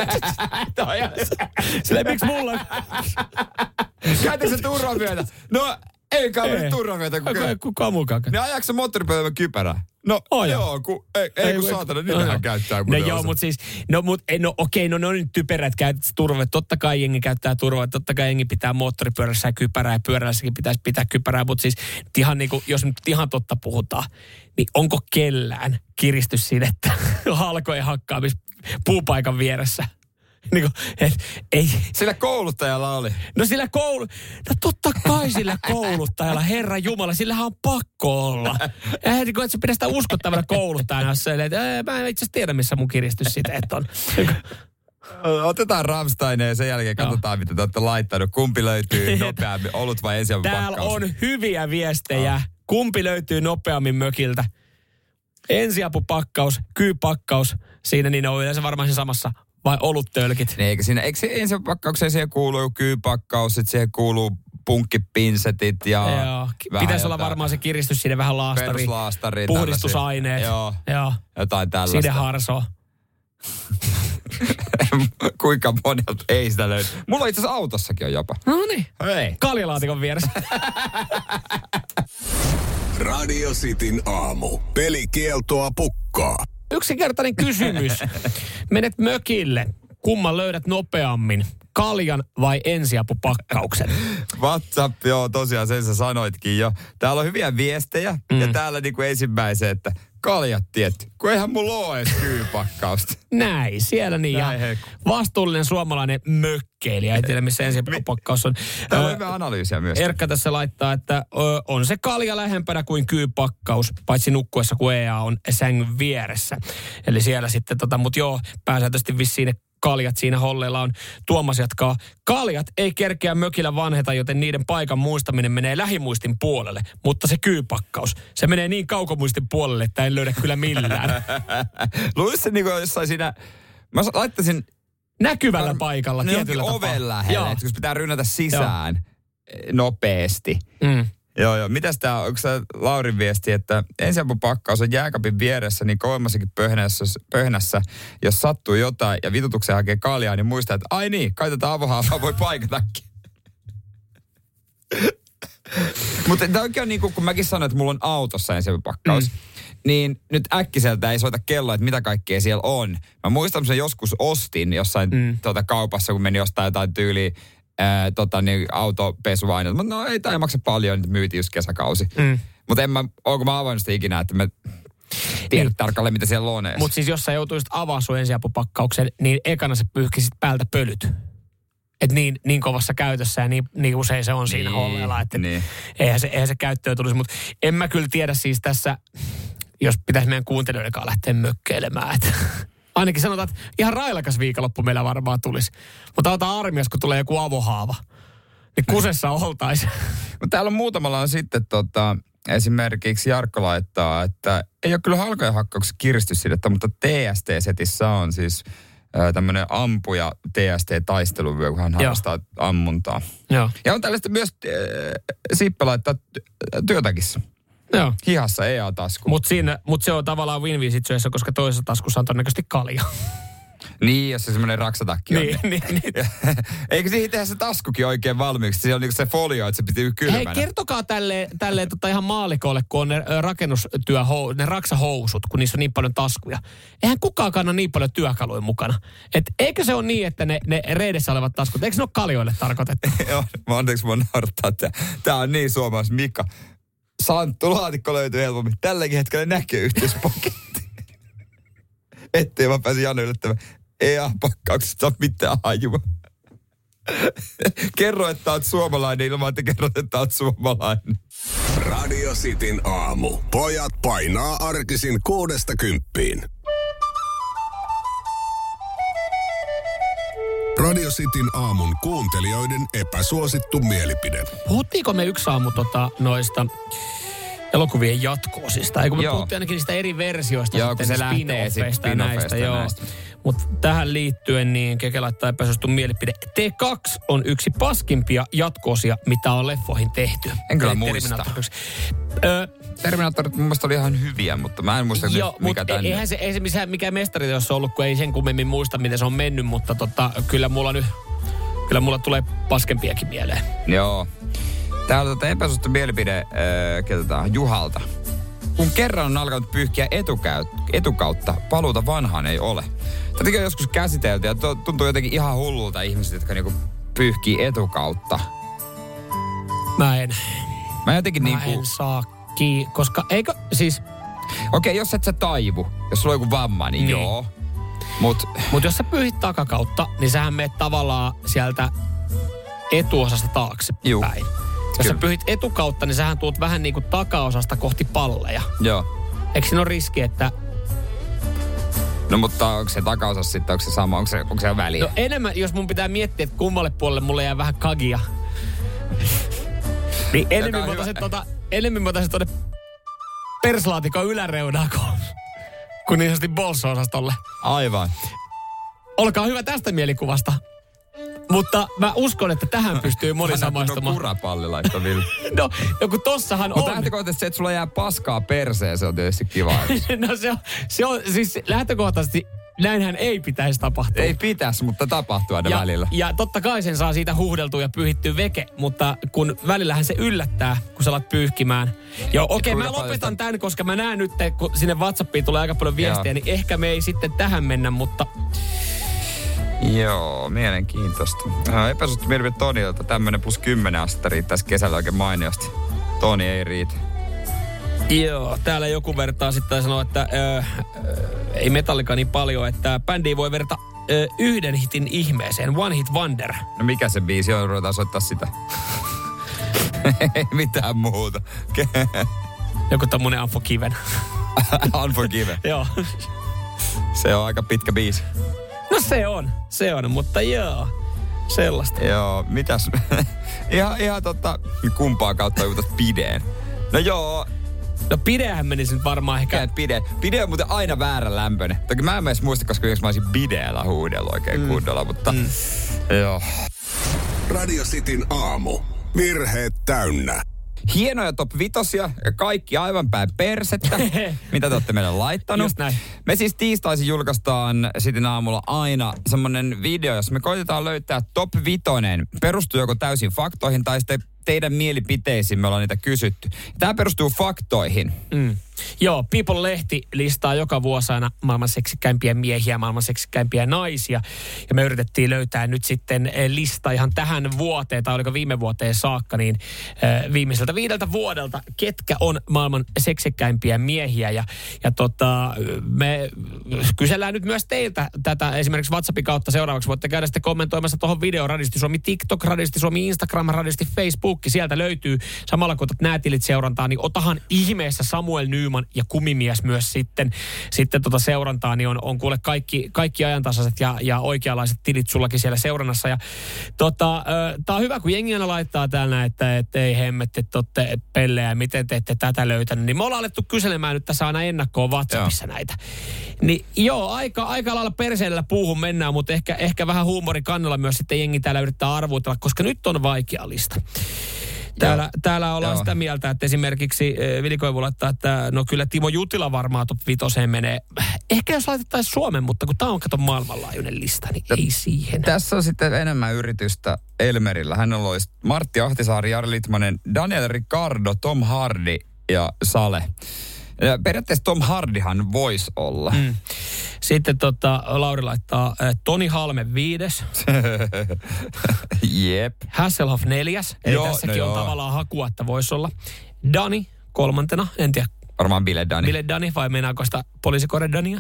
Speaker 3: Silleen miksi mulla?
Speaker 4: Käytätkö sä turvavyötä? No ei kai turvavyötä.
Speaker 3: Kukaan mukaan.
Speaker 4: Ne ajaako sä moottoripyörällä kypärää? No joo, ei kun saatana, niitähän käyttää.
Speaker 3: No joo, mutta siis, okei, ne on nyt typerät, käytät turvavyötä. Totta kai jengi käyttää turvavyötä, totta kai jengi pitää moottoripyörässä kypärää ja pyörällässäkin pitäisi pitää kypärää. Mutta siis ihan niin kuin, jos nyt ihan totta puhutaan, niin onko kellään kiristyssidettä halkojen hakkaamis puupaikan vieressä? Niin kuin, ei.
Speaker 4: Sillä kouluttajalla oli.
Speaker 3: No totta kai sillä kouluttajalla, Herra Jumala, sillähän on pakko olla. Eihän niin kuin, että se pidä sitä uskottavana kouluttajana, että mä en itse asiassa tiedä, missä mun kiristyssiteet on.
Speaker 4: Otetaan Rammsteinia ja sen jälkeen katsotaan, mitä te olette laittanut. Kumpi löytyy nopeammin, olut vai ensiapupakkaus?
Speaker 3: Täällä on hyviä viestejä. Kumpi löytyy nopeammin mökiltä? Ensiapupakkaus, kyypakkaus, siinä niin on yleensä varmaan se samassa. Vai oluttölkit?
Speaker 4: Eikö se ensiapupakkaukseen siihen kuuluu kyypakkaus, sitten siihen kuuluu punkkipinsetit ja...
Speaker 3: Joo, pitäisi olla varmaan se kiristys siinä vähän laastari.
Speaker 4: Peruslaastari.
Speaker 3: Puhdistusaineet.
Speaker 4: Joo.
Speaker 3: Jotain
Speaker 4: tällaista.
Speaker 3: Sideharso.
Speaker 4: Kuinka monelta ei sitä löydy. Mulla itse asiassa autossakin on jopa.
Speaker 3: No niin.
Speaker 4: Hei.
Speaker 3: Kaljalaatikon vieressä.
Speaker 8: Radio Cityn aamu. Pelikieltoa pukkaa.
Speaker 3: Yksinkertainen kysymys. Menet mökille. Kumman löydät nopeammin? Kaljan vai ensiapupakkauksen?
Speaker 4: WhatsApp, joo, tosiaan sen sä sanoitkin jo. Täällä on hyviä viestejä ja täällä niinku ensimmäisen, että kaljat tietty. Kun eihän mulla ole edes kyypakkausta.
Speaker 3: Näin, siellä niin. Vastuullinen suomalainen mökkeilijä. Ei tiedä, missä ensiapupakkaus on.
Speaker 4: Täällä on hyvä analyysiä myös.
Speaker 3: Erkka tässä laittaa, että on se kalja lähempänä kuin kyypakkaus, paitsi nukkuessa, kun EA on sängyn vieressä. Eli siellä sitten, mutta joo, pääsääntöisesti vissiin ne kaljat siinä holleilla on. Tuomas jatkaa. Kaljat ei kerkeä mökillä vanheta, joten niiden paikan muistaminen menee lähimuistin puolelle. Mutta se kyypakkaus, se menee niin kaukomuistin puolelle, että en löydä kyllä millään.
Speaker 4: Luulisin se niin kuin jossain siinä, mä laittaisin...
Speaker 3: Näkyvällä paikalla, tietyllä tapaa.
Speaker 4: Oven lähellä, että jos pitää rynnätä sisään nopeasti. Joo. Mitäs tää, onko se Laurin viesti, että ensiapupakkaus on jääkaapin vieressä niin kovemmassakin pöhnässä, jos sattuu jotain ja vitutukseen hakee kaljaa, niin muistaa, että ai niin, kai tätä avohaavaa voi paikatakin. Mutta tämä oikein on niin kuin, kun mäkin sanoin, että mulla on autossa ensiapupakkaus, niin nyt äkkiseltä ei soita kello, että mitä kaikkea siellä on. Mä muistan, että joskus ostin jossain kaupassa, kun meni jostain jotain tyyliä, niin autopesuaineet. Mutta no ei tämä maksa paljon, nyt myytiin just kesäkausi. Mutta onko mä avannut sitä ikinä, että mä tiedän tarkalleen, mitä siellä on edes.
Speaker 3: Mutta siis jos sä joutuisit avaa sun ensiapupakkauksen, niin ekana sä pyyhkisit päältä pölyt. Että niin kovassa käytössä ja niin usein se on siinä holleella, että eihän se käyttöön tulisi. Mutta en mä kyllä tiedä siis tässä, jos pitäisi meidän kuuntelijoidenkaan lähteä mökkeilemään, että... Ainakin sanotaan, että ihan railakas viikonloppu meillä varmaan tulisi. Mutta ota armias, kun tulee joku avohaava. Niin kusessa oltaisiin.
Speaker 4: Mutta täällä on muutamalla on sitten esimerkiksi Jarkko laittaa, että ei ole kyllä halkojen hakkauksessa kiristyssidettä, mutta TST-setissä on siis tämmöinen ampuja TST-taisteluvyö, kun hän harrastaa ammuntaa.
Speaker 3: Joo.
Speaker 4: Ja on tällaista myös Sippe laittaa työtäkissä.
Speaker 3: Joo.
Speaker 4: Hihassa EA-tasku.
Speaker 3: Mutta se on tavallaan win-win situation, koska toisessa taskussa on todennäköisesti kalja.
Speaker 4: Niin, jos se semmoinen raksatakki on.
Speaker 3: Niin.
Speaker 4: Eikö siihen tehdä se taskukin oikein valmiiksi? Se on niinku se folio, että se pitää kylmänä.
Speaker 3: Hei, kertokaa tälleen ihan maalikolle, kun on ne ne raksahousut, kun niissä on niin paljon taskuja. Eihän kukaan kanna niin paljon työkaluja mukana. Et eikö se ole niin, että ne reidessä olevat taskut, eikö ne ole kaljoille tarkoitettu?
Speaker 4: Joo, anteeksi mua naurattaa, että tää on niin suomalais. Mika, Santtu laatikko löytyy helpommin. Tälläkin hetkellä näkyy yhteispaketti. Ettei vaan pääsi Janne yllättämään. EA-pakkauksesta ole mitään hajua. Kerro, että oot suomalainen ilman, että kerrot, että oot suomalainen.
Speaker 8: Radio Cityn aamu. Pojat painaa arkisin 6–10. Radio Cityn aamun kuuntelijoiden epäsuosittu mielipide.
Speaker 3: Puhuttiinko me yksi aamu noista elokuvien jatko-osista? Eikö me puhuttiin ainakin niistä eri versioista?
Speaker 4: Joo, kun se lähtee
Speaker 3: spin-offeista näistä. Mutta tähän liittyen niin Keke laittaa epäsuosittu mielipide. T2 on yksi paskimpia jatko-osia, mitä on leffoihin tehty.
Speaker 4: En kyllä muista. Terminaattorit mun mielestä oli ihan hyviä, mutta mä en muista, mikä tänne.
Speaker 3: Eihän se mikään mestariteos ollut, kun ei sen kummemmin muista, miten se on mennyt, mutta kyllä mulla tulee paskempiakin mieleen.
Speaker 4: Joo. Täällä on epäsuosittu mielipide Juhalta. Kun kerran on alkanut pyyhkiä etukautta, paluuta vanhaan ei ole. Tätäkin on joskus käsitelty ja tuntuu jotenkin ihan hullulta ihmiset, jotka niinku pyyhkii etukautta.
Speaker 3: Mä en
Speaker 4: saa
Speaker 3: koska eikö siis...
Speaker 4: Okei, jos et sä taivu, jos sulla on joku vamma, niin joo. Mut
Speaker 3: jos sä pyyhit takakautta, niin sähän meet tavallaan sieltä etuosasta taaksepäin. Jos sä pyyhit etukautta, niin sähän tuut vähän niin kuin takaosasta kohti palleja.
Speaker 4: Joo.
Speaker 3: Eikö siinä ole riski, että...
Speaker 4: No mutta onko se takaosassa sitten, onko se sama, onko se väliä?
Speaker 3: No enemmän, jos mun pitää miettiä, että kummalle puolelle mulle jää vähän kagia. Niin enemmän mä ottaisin tuonne perslaatikon yläreunaan kuin niin sanotusti bolso-osastolle.
Speaker 4: Aivan.
Speaker 3: Olkaa hyvä tästä mielikuvasta. Mutta mä uskon, että tähän pystyy moni samaistumaan.
Speaker 4: No kurapalli laittaville.
Speaker 3: No kun tossahan on.
Speaker 4: Mutta lähtökohtaisesti se, että sulla jää paskaa perseen, se on tietysti kiva.
Speaker 3: No se on siis lähtökohtaisesti näinhän ei pitäisi tapahtua.
Speaker 4: Ei pitäisi, mutta tapahtuu aina välillä.
Speaker 3: Ja totta kai sen saa siitä huuhdeltua ja pyyhittyä veke, mutta kun välillähän se yllättää, kun sä alat pyyhkimään. Joo, okei, mä lopetan tämän, koska mä näen nyt, kun sinne WhatsAppiin tulee aika paljon viestiä, niin ehkä me ei sitten tähän mennä, mutta...
Speaker 4: Joo, mielenkiintoista. Epäsuosittu mielipide Tonilta. Tämmönen +10 astetta riittäisi kesällä oikein mainiosti. Toni ei riitä.
Speaker 3: Joo, täällä joku vertaa sitten sanoo, että ei Metallica niin paljon, että bändiä voi verta yhden hitin ihmeeseen. One Hit Wonder.
Speaker 4: No mikä se biisi on? Ruvetaan soittaa sitä. Ei mitään muuta.
Speaker 3: Joku tommonen Unforgiven.
Speaker 4: Unforgiven?
Speaker 3: Joo.
Speaker 4: Se on aika pitkä biisi.
Speaker 3: No se on, mutta joo, sellaista.
Speaker 4: Joo, mitäs? ihan kumpaa kautta juutas pideen. No joo.
Speaker 3: No pideähän menisi nyt varmaan ehkä.
Speaker 4: Pide on muuten aina väärän lämpöinen. Toki mä en edes muista, koska mä olisin bideellä huudella oikein kunnolla, mutta joo.
Speaker 8: Radio Cityn aamu. Virheet täynnä.
Speaker 4: Hienoja top 5 ja kaikki aivan päin persettä, mitä te olette meille laittanut.
Speaker 3: Just näin.
Speaker 4: Me siis tiistaisin julkaistaan Cityn aamulla aina semmonen video, jossa me koitetaan löytää top 5. Perustuu joko täysin faktoihin tai sitten teidän mielipiteisiin, me ollaan niitä kysytty. Tämä perustuu faktoihin.
Speaker 3: Joo, People-lehti listaa joka vuosi aina maailman seksikkäimpiä miehiä, maailman seksikkäimpiä naisia. Ja me yritettiin löytää nyt sitten lista ihan tähän vuoteen, tai oliko viime vuoteen saakka, niin viimeiseltä 5 vuodelta, ketkä on maailman seksikkäimpiä miehiä. Ja me kysellään nyt myös teiltä tätä esimerkiksi WhatsAppin kautta seuraavaksi. Voitte käydä sitten kommentoimassa tuohon videoon. Radisti Suomi TikTok, Radisti Suomi Instagram, Radisti Facebook. Facebookki, sieltä löytyy. Samalla kun otat nämä tilit seurantaa, niin otahan ihmeessä Samuel Nyman ja Kumimies myös sitten seurantaa, niin on kuule kaikki ajantasaiset ja oikeanlaiset tilit sullakin siellä seurannassa. Ja tää on hyvä, kun jengi aina laittaa täällä, että ei hemmetti, että olette pellejä, miten te ette tätä löytänyt. Niin me ollaan alettu kyselemään nyt tässä aina ennakkoon WhatsAppissa näitä. Niin joo, aika lailla perseellä puuhun mennään, mutta ehkä vähän huumorin kannalla myös sitten jengi täällä yrittää arvuutella, koska nyt on vaikea lista. Täällä ollaan sitä mieltä, että esimerkiksi Vili Koivu laittaa, että no kyllä Timo Jutila varmaan top 5 menee. Ehkä jos laitettaisiin Suomen, mutta kun tämä on kato maailmanlaajuinen lista, niin ei siihen.
Speaker 4: Tässä on sitten enemmän yritystä Elmerillä. Hän on Martti Ahtisaari, Jari Litmanen, Daniel Ricciardo, Tom Hardy ja Sale. Ja periaatteessa Tom Hardyhan voisi olla.
Speaker 3: Sitten Lauri laittaa Toni Halme 5.
Speaker 4: Jep.
Speaker 3: Hasselhoff 4. Eli tässäkin on tavallaan hakua, että voisi olla. Dani 3. En tiedä.
Speaker 4: Varmaan Bile Dani.
Speaker 3: Bile Dani vai meinaako sitä poliisikore Dania?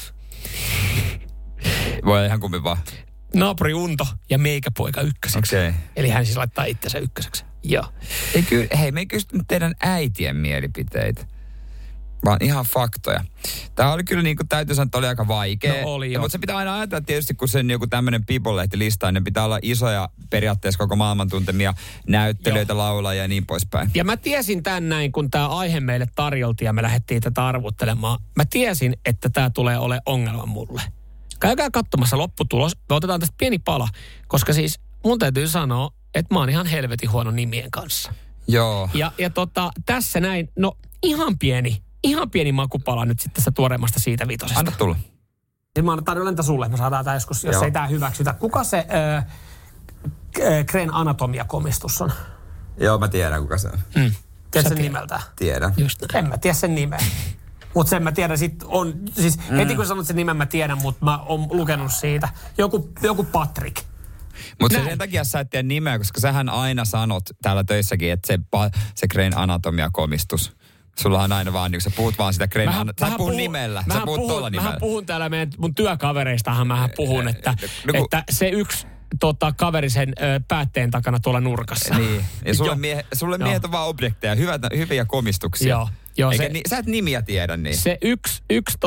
Speaker 4: Voi ihan kumpi vaan.
Speaker 3: Naapuri Unto ja meikäpoika 1.
Speaker 4: Okay.
Speaker 3: Eli hän siis laittaa itsensä 1. Joo.
Speaker 4: Hei, me ei kysynyt teidän äitien mielipiteitä, vaan ihan faktoja. Tämä oli kyllä, niin kuin täytyy sanoa, että oli aika vaikea.
Speaker 3: No oli jo.
Speaker 4: Mutta se pitää aina ajatella tietysti, kun sen joku tämmöinen People-lehti-lista, niin pitää olla isoja periaatteessa koko maailman tuntemia näyttelijöitä, laulajia ja niin poispäin.
Speaker 3: Ja mä tiesin tän näin, kun tämä aihe meille tarjoltiin ja me lähdettiin tätä arvuttelemaan. Mä tiesin, että tämä tulee olemaan ongelma mulle. Käykää katsomassa lopputulos. Me otetaan tästä pieni pala, koska siis mun täytyy sanoa, että mä oon ihan helvetin huono nimien kanssa.
Speaker 4: Joo.
Speaker 3: Ja tässä näin, no ihan pieni makupala nyt sitten tässä tuoreemmasta siitä 5.
Speaker 4: Anna tulla.
Speaker 3: Mä annan lentä sulle, me saadaan tää joskus, jos ei tää hyväksytä. Kuka se Kren anatomiakomistus on?
Speaker 4: Joo, mä tiedän kuka se on.
Speaker 3: Tiedät sen nimeltä?
Speaker 4: Tiedän.
Speaker 3: Just näin. En mä tiedä sen nimeä. Mutta sen mä tiedän, heti kun sanot sen nimen mä tiedän, mutta mä oon lukenut siitä. Joku Patrick.
Speaker 4: Mutta sen takia sä et tiedä nimeä, koska sähän aina sanot täällä töissäkin, että se Crane anatomiakomistus. Sullahan aina vaan, niin sä puhut vaan sitä Crane sä puhut nimellä. Sä puhut tuolla nimellä.
Speaker 3: Mähän puhun täällä mun työkavereistahan, mähän puhun, että se yksi kaveri sen päätteen takana tuolla nurkassa.
Speaker 4: Niin. Ja sulle miehet on vaan objekteja, hyviä komistuksia.
Speaker 3: Joo,
Speaker 4: sä et nimiä tiedä niin.
Speaker 3: Se yksi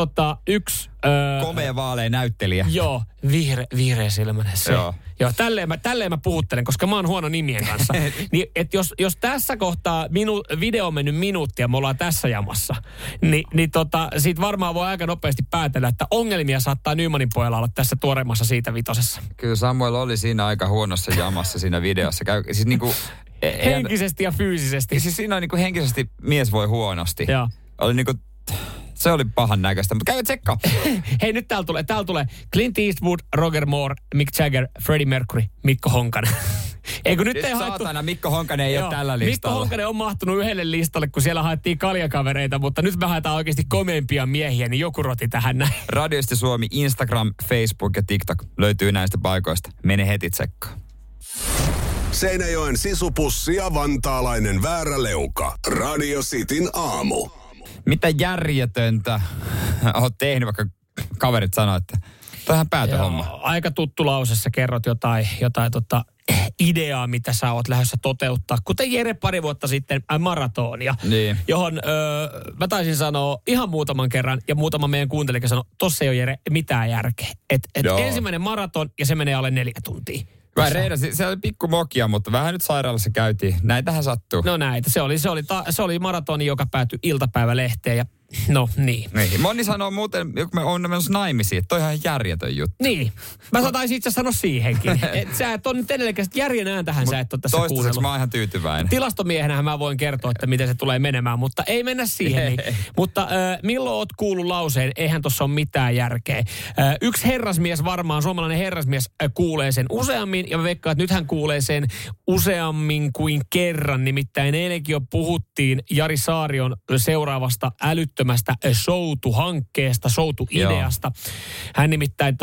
Speaker 4: komea vaalea näyttelijä.
Speaker 3: Joo, vihreä silmäinen se. Joo, tälleen mä puhuttelen, koska mä oon huono nimien kanssa. Niin, et jos tässä kohtaa video on mennyt minuuttia, me ollaan tässä jamassa, niin siitä varmaan voi aika nopeasti päätellä, että ongelmia saattaa Nymanin pojalla olla tässä tuoreimmassa siitä 5.
Speaker 4: Kyllä Samuel oli siinä aika huonossa jamassa siinä videossa. Siis niinku...
Speaker 3: Henkisesti ja fyysisesti.
Speaker 4: Siis siinä on niinku henkisesti mies voi huonosti.
Speaker 3: Joo.
Speaker 4: Oli niinku... Se oli pahan näköistä, mutta käy tsekkaa.
Speaker 3: Hei, nyt täällä tulee Clint Eastwood, Roger Moore, Mick Jagger, Freddie Mercury, Mikko Honkanen. Eikö nyt ei haettu...
Speaker 4: saatana, Mikko Honkanen ei ole tällä listalla.
Speaker 3: Mikko Honkanen on mahtunut yhdelle listalle, kun siellä haettiin kaljakavereita, mutta nyt me haetaan oikeasti komeimpia miehiä, niin joku roti tähän näin.
Speaker 4: Radiosti Suomi, Instagram, Facebook ja TikTok löytyy näistä paikoista. Mene heti tsekkaan.
Speaker 8: Seinäjoen sisupussi ja vantaalainen vääräleuka. Radio Cityn aamu.
Speaker 4: Mitä järjetöntä oot tehnyt, vaikka kaverit sanoo, että tähän päätöhomma.
Speaker 3: Aika tuttu lause, sä kerrot jotain ideaa, mitä sä oot lähdössä toteuttaa. Kuten Jere pari vuotta sitten maratonia,
Speaker 4: niin.
Speaker 3: Johon mä taisin sanoa ihan muutaman kerran, ja muutama meidän kuuntelijan sanoi, tossa ei ole Jere mitään järkeä. Ensimmäinen maraton, ja se menee alle 4 tuntia.
Speaker 4: Vähän reidasi, se oli pikku mokia, mutta vähän nyt sairaalassa käytiin. Näitähän sattuu.
Speaker 3: No näitä. Se oli maratoni, joka päätyi iltapäivälehteen ja no niin.
Speaker 4: Moni sanoo muuten, kun me on menossa naimisiin, että toi on ihan järjetön juttu.
Speaker 3: Niin. Mä taisin itse sanoa siihenkin. Sä et ole nyt edelleenkäs järjen ääntähän sä et ole tässä kuunnellut.
Speaker 4: Toistaiseksi mä oon ihan tyytyväinen.
Speaker 3: Tilastomiehenähän mä voin kertoa, että miten se tulee menemään, mutta ei mennä siihen. Niin. Mutta milloin oot kuullut lauseen, eihän tossa ole mitään järkeä. Yksi herrasmies varmaan, suomalainen herrasmies kuulee sen useammin, ja mä veikkaan, että nyt hän kuulee sen useammin kuin kerran. Nimittäin eilenkin jo puhuttiin Jari Saarion seuraavasta älyttömästä Soutu-hankkeesta, Soutu-ideasta. Hän nimittäin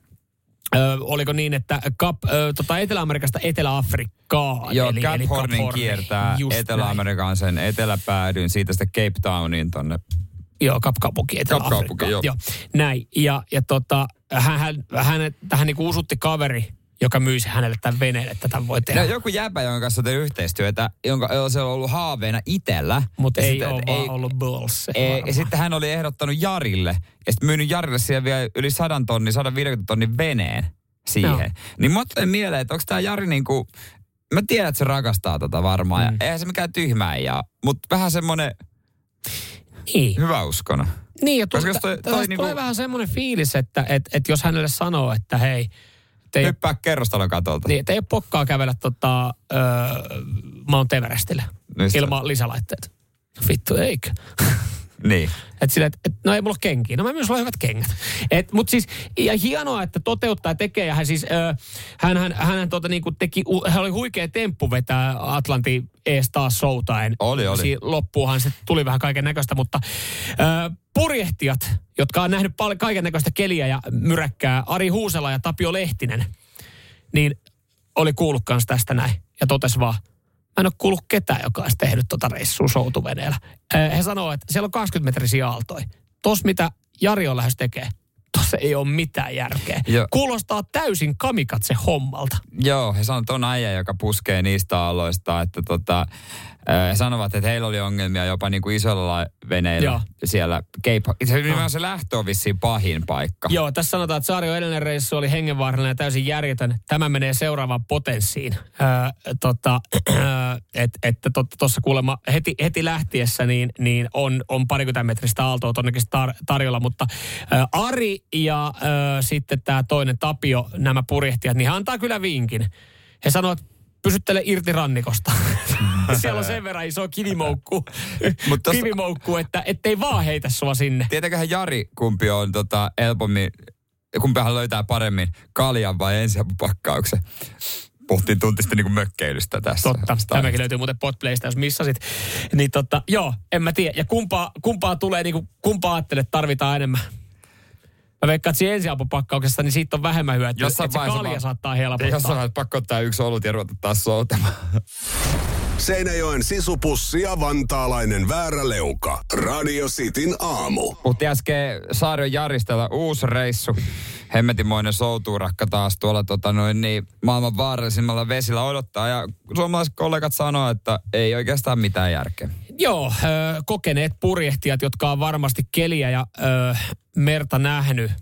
Speaker 3: oliko niin, että Etelä-Amerikasta Etelä-Afrikkaan.
Speaker 4: Joo, Cap Hornin kiertää Etelä-Amerikan sen eteläpäädyn, siitä sitten Cape Towniin tonne.
Speaker 3: Joo, Cap-kaupunki, Etelä-Afrikkaan.
Speaker 4: Joo.
Speaker 3: Näin, ja tähän niinku usutti kaveri, joka myisi hänelle tämän veneen, että tämän voi tehdä.
Speaker 4: No, joku jäpä, jonka kanssa tein yhteistyötä, jolla se on ollut haaveena itsellä.
Speaker 3: Mutta ei ole vaan ollut balls.
Speaker 4: Ja sitten hän oli ehdottanut Jarille, ja sitten myynyt Jarille siellä vielä yli 150 tonnin veneen siihen. No. Niin mä ottelen mieleen, että onko tämä Jari niinku, mä tiedän, että se rakastaa tätä varmaan, ja eihän se mikään tyhmä mutta vähän semmoinen hyvä uskona.
Speaker 3: Niin, ja tulee vähän semmoinen fiilis, että jos hänelle sanoo, että hei,
Speaker 4: hyppää kerrostalon katolta.
Speaker 3: Niin, että ei ole pokkaa kävellä Mount Everestille ilman lisälaitteet. Vittu, eikö?
Speaker 4: Niin.
Speaker 3: Että silleen, no ei mulla ole kenkiä. No mä myös hyvät kengät. Mutta siis, ja hienoa, että toteuttaa tekee. Ja hän siis, hän niinku hän oli huikea temppu vetää Atlantin ees taas soutaen.
Speaker 4: Oli.
Speaker 3: Loppuuhan se tuli vähän kaiken näköistä, mutta purjehtijat, jotka on nähnyt kaiken näköistä keliä ja myräkkää, Ari Huusela ja Tapio Lehtinen, niin oli kuullut kanssa tästä näin. Ja totesi vaan, mä en ole kuullut ketään, joka olisi tehnyt tota reissua soutuveneellä. He sanoo, että siellä on 20-metrisiä aaltoja. Tos mitä Jari on lähes tekee, tossa ei ole mitään järkeä. Joo. Kuulostaa täysin kamikatse hommalta.
Speaker 4: Joo, he sanoo ton äijä, joka puskee niistä aalloista, että he sanovat, että heillä oli ongelmia jopa niin kuin isolla veneillä siellä se lähtö on vissiin pahin paikka. Joo,
Speaker 3: tässä sanotaan, että Saario edellinen reissu oli hengenvaarallinen ja täysin järjetön. Tämä menee seuraavaan potenssiin. Tuossa kuulemma heti lähtiessä niin on parikymmentä metristä aaltoa todennäköisesti tarjolla, mutta Ari ja sitten tämä toinen Tapio, nämä purjehtijat, niin hän antaa kyllä vinkin. He sanoo, että pysyttele irti rannikosta. Siellä on sen verran iso kivimoukku, että ettei vaan heitä sua sinne.
Speaker 4: Tietenköhän Jari, kumpi on helpommin, kumpihan löytää paremmin kaljan vai ensiapupakkauksen. Puhuttiin tuntisesti niin kuin mökkeilystä tässä.
Speaker 3: Totta, tämäkin löytyy muuten Podplaysta, jos missasit. Niin joo, en mä tiedä. Ja kumpaa tulee, niin kuin, kumpaa ajattelet, tarvitaan enemmän. Mä veikkaan, että siinä ensiapupakkauksessa, niin siitä on vähemmän hyötyä. Että se kalja saattaa helpottaa.
Speaker 4: Jossain vaiheessa pakko ottaa yksi olut ja ruveta taas soutamaan.
Speaker 8: Seinäjoen sisupussi ja vantaalainen vääräleuka. Radio Cityn aamu.
Speaker 4: Puhuttiin äsken Saarion Jaristella uusi reissu. Hemmetimoinen soutuurakka taas tuolla maailman vaarallisimmalla vesillä odottaa. Ja suomalaiset kollegat sanoo, että ei oikeastaan mitään järkeä.
Speaker 3: Joo, kokeneet purjehtijat, jotka on varmasti keliä ja merta nähnyt,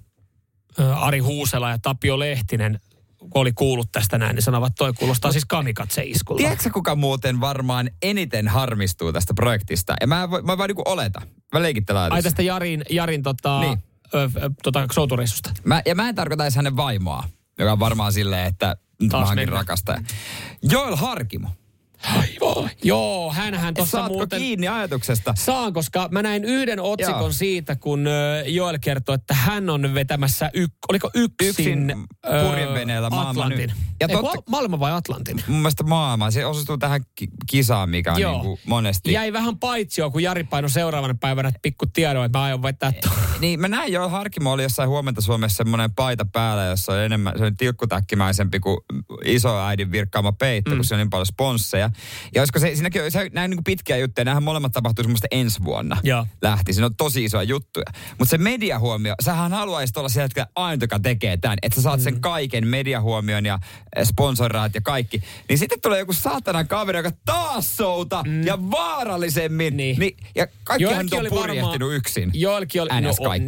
Speaker 3: Ari Huusela ja Tapio Lehtinen, kun oli kuullut tästä näin, niin sanovat, että toi kuulostaa siis kamikatse-iskulta.
Speaker 4: Tiedätkö kuka muuten varmaan eniten harmistuu tästä projektista? Ja mä vaan niin oleta. Mä leikittelen ajatusta.
Speaker 3: Ai tästä Jarin niin. Soutureissusta.
Speaker 4: Mä en tarkoita edes hänen vaimoa, joka on varmaan silleen, että nyt mä hankin rakastaja. Joel Harkimo.
Speaker 3: Aivan. Joo, hänhän tuossa
Speaker 4: muuten... Saatko kiinni ajatuksesta?
Speaker 3: Saan, koska mä näin yhden otsikon siitä, kun Joel kertoi, että hän on vetämässä, oliko yksin
Speaker 4: purjeveneellä
Speaker 3: Atlantin. Maailma vai Atlantin?
Speaker 4: Mun mielestä maailma. Se osallistuu tähän kisaan, mikä on niin kuin monesti...
Speaker 3: Jäi vähän paitsioon, kun Jari painoi seuraavana päivänä pikku tiedon, että mä aion vetää
Speaker 4: Niin, mä näin Joel Harkimo oli jossain Huomenta Suomessa semmoinen paita päällä, jossa on enemmän, se on tilkkutäkkimäisempi kuin isoäidin virkkaama peitto, kun se on niin paljon sponsseja. Ja olisiko siinäkin näin niin pitkiä juttuja, nämähän molemmat tapahtuu semmoista ensi vuonna lähti. Siinä on tosi isoja juttuja. Mutta se mediahuomio, sähän haluaisit olla siellä hetkellä ainut, joka tekee tämän, että sä saat sen kaiken mediahuomion ja sponsoraat ja kaikki. Niin sitten tulee joku saatanan kaveri, joka taas souta ja vaarallisemmin. Niin. Ja kaikkihan on purjehtinut yksin.
Speaker 3: Joelkin oli,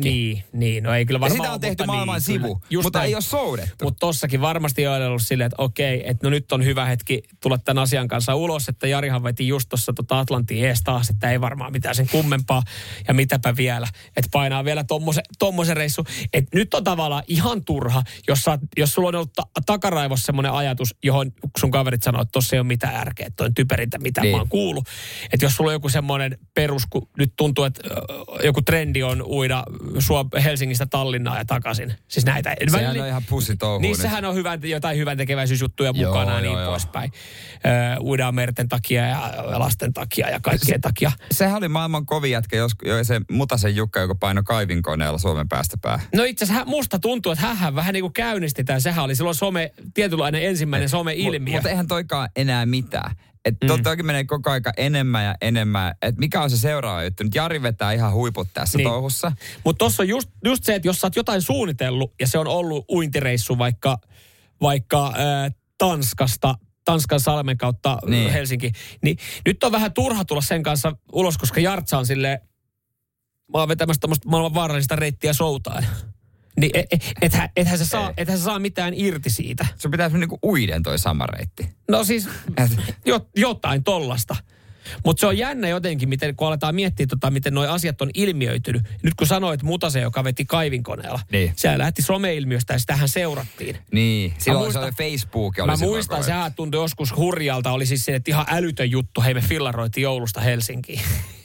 Speaker 3: no ei kyllä varmaan.
Speaker 4: Ja sitä on tehty maailman sivu, mutta ei ole soudettu.
Speaker 3: Mutta tossakin varmasti Joel on ollut silleen, että okei, että no nyt on hyvä hetki tulla tämän asian kanssa ulos, että Jarihan veti just tuossa Atlantin ees taas, että ei varmaan mitään sen kummempaa ja mitäpä vielä, että painaa vielä tommosen reissu. Että nyt on tavallaan ihan turha, jos sulla on ollut takaraivossa semmoinen ajatus, johon sun kaverit sanoo, että tossa ei ole mitään järkeä, että toi on typerintä, mitä mä oon kuullut. Että jos sulla on joku semmoinen perus, kun nyt tuntuu, että joku trendi on uida Helsingistä Tallinnaan ja takaisin. Siis näitä.
Speaker 4: Sehän on ihan pussitouhua.
Speaker 3: Niissähän on jotain hyvän tekeväisyysjuttuja mukana ja niin poispäin. Uidaan merten takia ja lasten takia ja kaikkien takia.
Speaker 4: Sehän oli maailman kovin jätkä, se Mutasen Jukka, joka painoi kaivinkoneella Suomen päästä päähän.
Speaker 3: No itse asiassa musta tuntuu, että hän vähän niin kuin käynnisti tämän. Sehän oli silloin tietynlainen ensimmäinen some-ilmiö.
Speaker 4: Mutta eihän toikaan enää mitään. Että toki menee koko aika enemmän ja enemmän. Että mikä on se seuraava juttu? Nyt Jari vetää ihan huiput tässä touhussa.
Speaker 3: Mutta tuossa on just se, että jos sä oot jotain suunnitellut ja se on ollut uintireissu vaikka vaikka Tanskasta, Tanskan salmen kautta Helsinki. Niin nyt on vähän turha tulla sen kanssa ulos, koska Jartsa on silleen, mä oon vetämässä tämmöistä maailman vaarallista reittiä soutaan. Niin ethän sä saa mitään irti siitä.
Speaker 4: Sun pitäisi niinku uiden toi sama reitti.
Speaker 3: No siis jotain tollasta. Mutta se on jännä jotenkin, kun aletaan miettiä, miten nuo asiat on ilmiöitynyt. Nyt kun sanoit Mutasen, joka veti kaivinkoneella. Niin. Sehän lähti some-ilmiöstä ja sitähän seurattiin.
Speaker 4: Niin, silloin se oli Facebook.
Speaker 3: Mä muistan, sehän tuntui joskus hurjalta. Oli siis se, että ihan älytön juttu. Hei, me fillaroitiin joulusta Helsinkiin.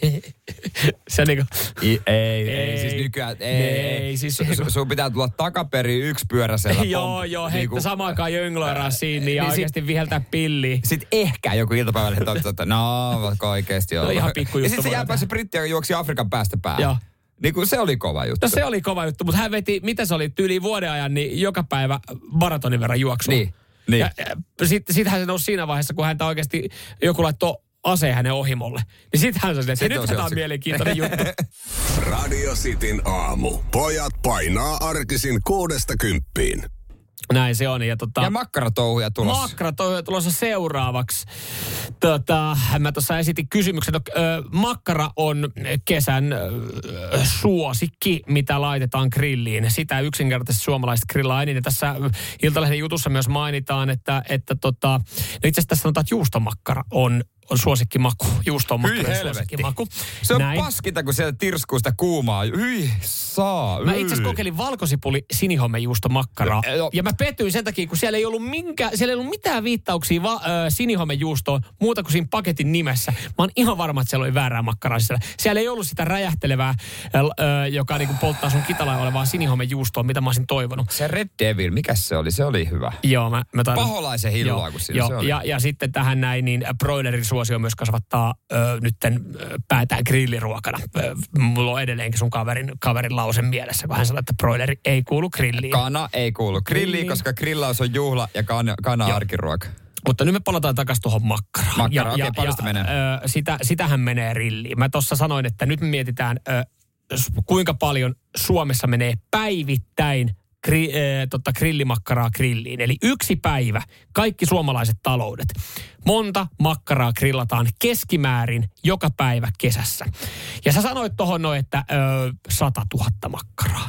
Speaker 3: Se niinku...
Speaker 4: Ei, siis nykyään... Ei, siis... Sun pitää tulla takaperin yksipyöräisellä.
Speaker 3: Joo, hei, samaan aikaan jöngloidaan siinä ja oikeasti viheltää pilliä.
Speaker 4: Sitten ehkä joku iltapäivällä, että oikeesti joo.
Speaker 3: No ihan pikku juttu.
Speaker 4: Ja sitten se jääpä se britti, joka juoksi Afrikan päästä päälle. Joo. Niin kuin se oli kova juttu.
Speaker 3: No se oli kova juttu, mutta hän veti, mitä se oli, tyyliin vuoden ajan, niin joka päivä maratonin verran juoksua.
Speaker 4: Niin.
Speaker 3: Ja sittenhän se nousi siinä vaiheessa, kun häntä oikeasti joku laittoi aseen hänen ohimolle. Niin sittenhän se oli, että nyt tämä on mielenkiintoinen juttu.
Speaker 8: Radio Cityn aamu. Pojat painaa arkisin 6–10.
Speaker 3: Näin se on.
Speaker 4: Ja makkaratouhuja tulossa.
Speaker 3: Makkaratouhuja tulossa seuraavaksi. Mä tuossa esitin kysymyksen. Makkara on kesän suosikki, mitä laitetaan grilliin. Sitä yksinkertaisesti suomalaiset grillaa eniten. Tässä Iltalehden jutussa myös mainitaan, että itse asiassa tässä sanotaan, että juustomakkara on suosikkimaku. Juusto on makkaran suosikkimaku.
Speaker 4: Se on paskinta, kun sieltä tirskuu sitä kuumaa.
Speaker 3: Mä itse asiassa kokeilin valkosipuli sinihomejuustomakkaraa. Ja mä pettyin sen takia, kun siellä ei ollut mitään viittauksia sinihomejuustoon muuta kuin siinä paketin nimessä. Mä oon ihan varma, että siellä oli väärää makkaraa siellä. Siellä ei ollut sitä räjähtelevää, joka niinku polttaa sun kitalain olevaa sinihomejuustoa, mitä mä olisin toivonut.
Speaker 4: Se Red Devil, mikäs se oli? Se oli hyvä.
Speaker 3: Joo, mä
Speaker 4: Paholaisen hilloa, kun siinä se oli.
Speaker 3: Ja sitten tähän näin, niin broilerin suosio myös kasvattaa nytten päätään grilliruokana. Mulla on edelleenkin sun kaverin lause mielessä, kun hän sanoi, että broileri ei kuulu grilliin.
Speaker 4: Kana ei kuulu grilliin, koska grillaus on juhla ja kana arkiruoka.
Speaker 3: Mutta nyt me palataan takaisin tuohon makkaraan.
Speaker 4: Paljon sitä menee?
Speaker 3: Sitähän menee rilliin. Mä tuossa sanoin, että nyt me mietitään, kuinka paljon Suomessa menee päivittäin grillimakkaraa grilliin. Eli yksi päivä, kaikki suomalaiset taloudet. Monta makkaraa grillataan keskimäärin joka päivä kesässä. Ja sä sanoit tohon noin, että 100 000 makkaraa.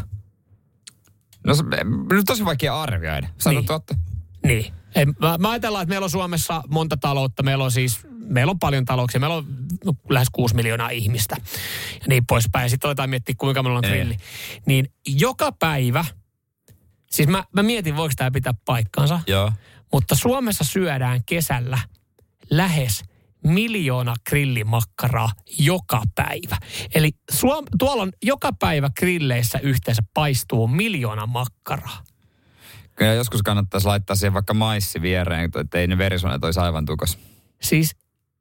Speaker 4: No se on tosi vaikea arvioida. 100 000.
Speaker 3: Niin. Mä ajatellaan, että meillä on Suomessa monta taloutta. Meillä on paljon talouksia. Meillä on lähes 6 miljoonaa ihmistä. Ja niin poispäin. Ja sitten aletaan miettiä, kuinka meillä on grilli. Niin joka päivä, siis mä mietin, voiko tämä pitää paikkansa.
Speaker 4: Joo.
Speaker 3: Mutta Suomessa syödään kesällä lähes 1 miljoona grillimakkaraa joka päivä. Eli tuolla on joka päivä grilleissä yhteensä paistuu 1 miljoona makkaraa.
Speaker 4: Kyllä joskus kannattaisi laittaa siihen vaikka maissi viereen, että ei ne verisuonet olisi aivan tukos.
Speaker 3: Siis,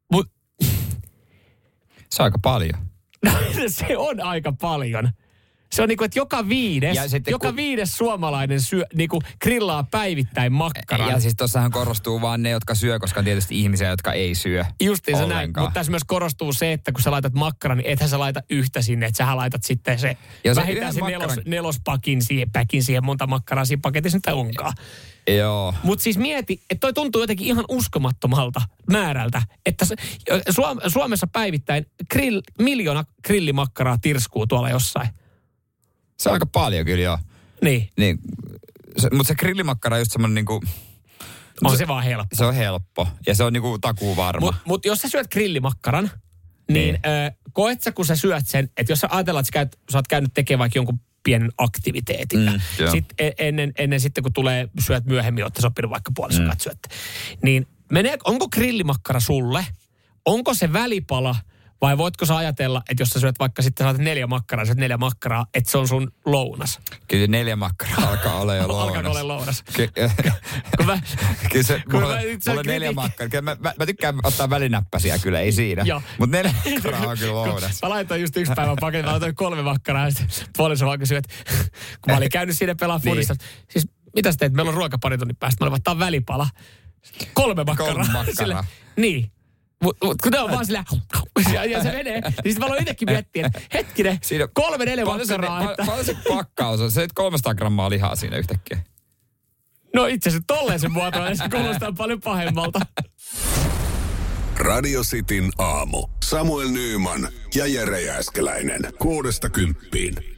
Speaker 4: se on aika paljon.
Speaker 3: Se on aika paljon. Se on niin kuin, että joka viides suomalainen grillaa päivittäin makkaraa.
Speaker 4: Ja siis tossahan korostuu vaan ne, jotka syö, koska on tietysti ihmisiä, jotka ei syö.
Speaker 3: Justiinsa näin, mutta tässä myös korostuu se, että kun sä laitat makkaran, niin ethän sä laita yhtä sinne, että sähän laitat sitten se vähintään se nelospakin siihen, monta makkaraa siinä paketissa nyt onkaan.
Speaker 4: Joo.
Speaker 3: Mutta siis mieti, että toi tuntuu jotenkin ihan uskomattomalta määrältä, että Suomessa päivittäin 1 miljoona grillimakkaraa tirskuu tuolla jossain.
Speaker 4: Se on aika paljon kyllä, joo.
Speaker 3: Niin.
Speaker 4: Mutta se grillimakkara on just semmoinen niinku...
Speaker 3: On se vaan helppo.
Speaker 4: Se on helppo ja se on niinku takuu varma.
Speaker 3: Mutta jos sä syöt grillimakkaran, niin koet sä kun sä syöt sen, että jos sä ajatellaan, että sä oot käynyt tekemään vaikka jonkun pienen aktiviteetin. Sitten ennen sitten kun syöt myöhemmin, olette sopinut vaikka puolison kanssa syötte. Niin onko grillimakkara sulle? Onko se välipala? Vai voitko sä ajatella, että jos sä syöt vaikka sitten saat 4 makkaraa, että se on sun lounas? Kyllä
Speaker 4: 4 makkaraa alkaa olla jo lounas.
Speaker 3: Alkaa olla lounas.
Speaker 4: Kyllä se, mulla on 4 makkaraa. Mä tykkään ottaa välinäppäsiä kyllä, ei siinä. Mutta 4 makkaraa on kyllä lounas.
Speaker 3: Mä laitoin just 1 päivän paketin, mä laitoin 3 makkaraa ja sitten puolison vaan kysyi, että kun mä olin käynyt siinä pelaa foodista. Siis mitä sä teet? Meillä on ruokapari tunnin päästä. Mä olin vaan välipala. 3 makkaraa.
Speaker 4: 3 makkaraa.
Speaker 3: Niin. Kun ne on vaan sillä, ja se menee, niin sitten mä aloin itsekin miettiä, että hetkinen, 3-4 makkaraa.
Speaker 4: Paljon se pakkaus on? Se 300 grammaa lihaa siinä yhtäkkiä.
Speaker 3: No itse asiassa tolleen se muotoilee, se kuulostaa paljon pahemmalta.
Speaker 8: Radio Cityn aamu. Samuel Nyyman ja Jere Jääskeläinen. 6–10.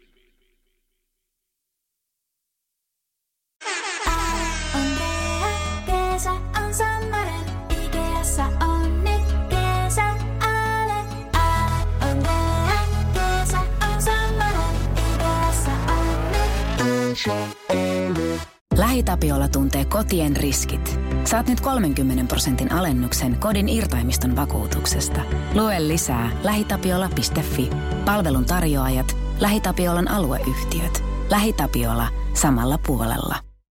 Speaker 12: LähiTapiola tuntee kotien riskit. Saat nyt 30% alennuksen kodin irtaimiston vakuutuksesta. Lue lisää lähitapiola.fi. Palvelun tarjoajat, LähiTapiolan alueyhtiöt. LähiTapiola samalla puolella.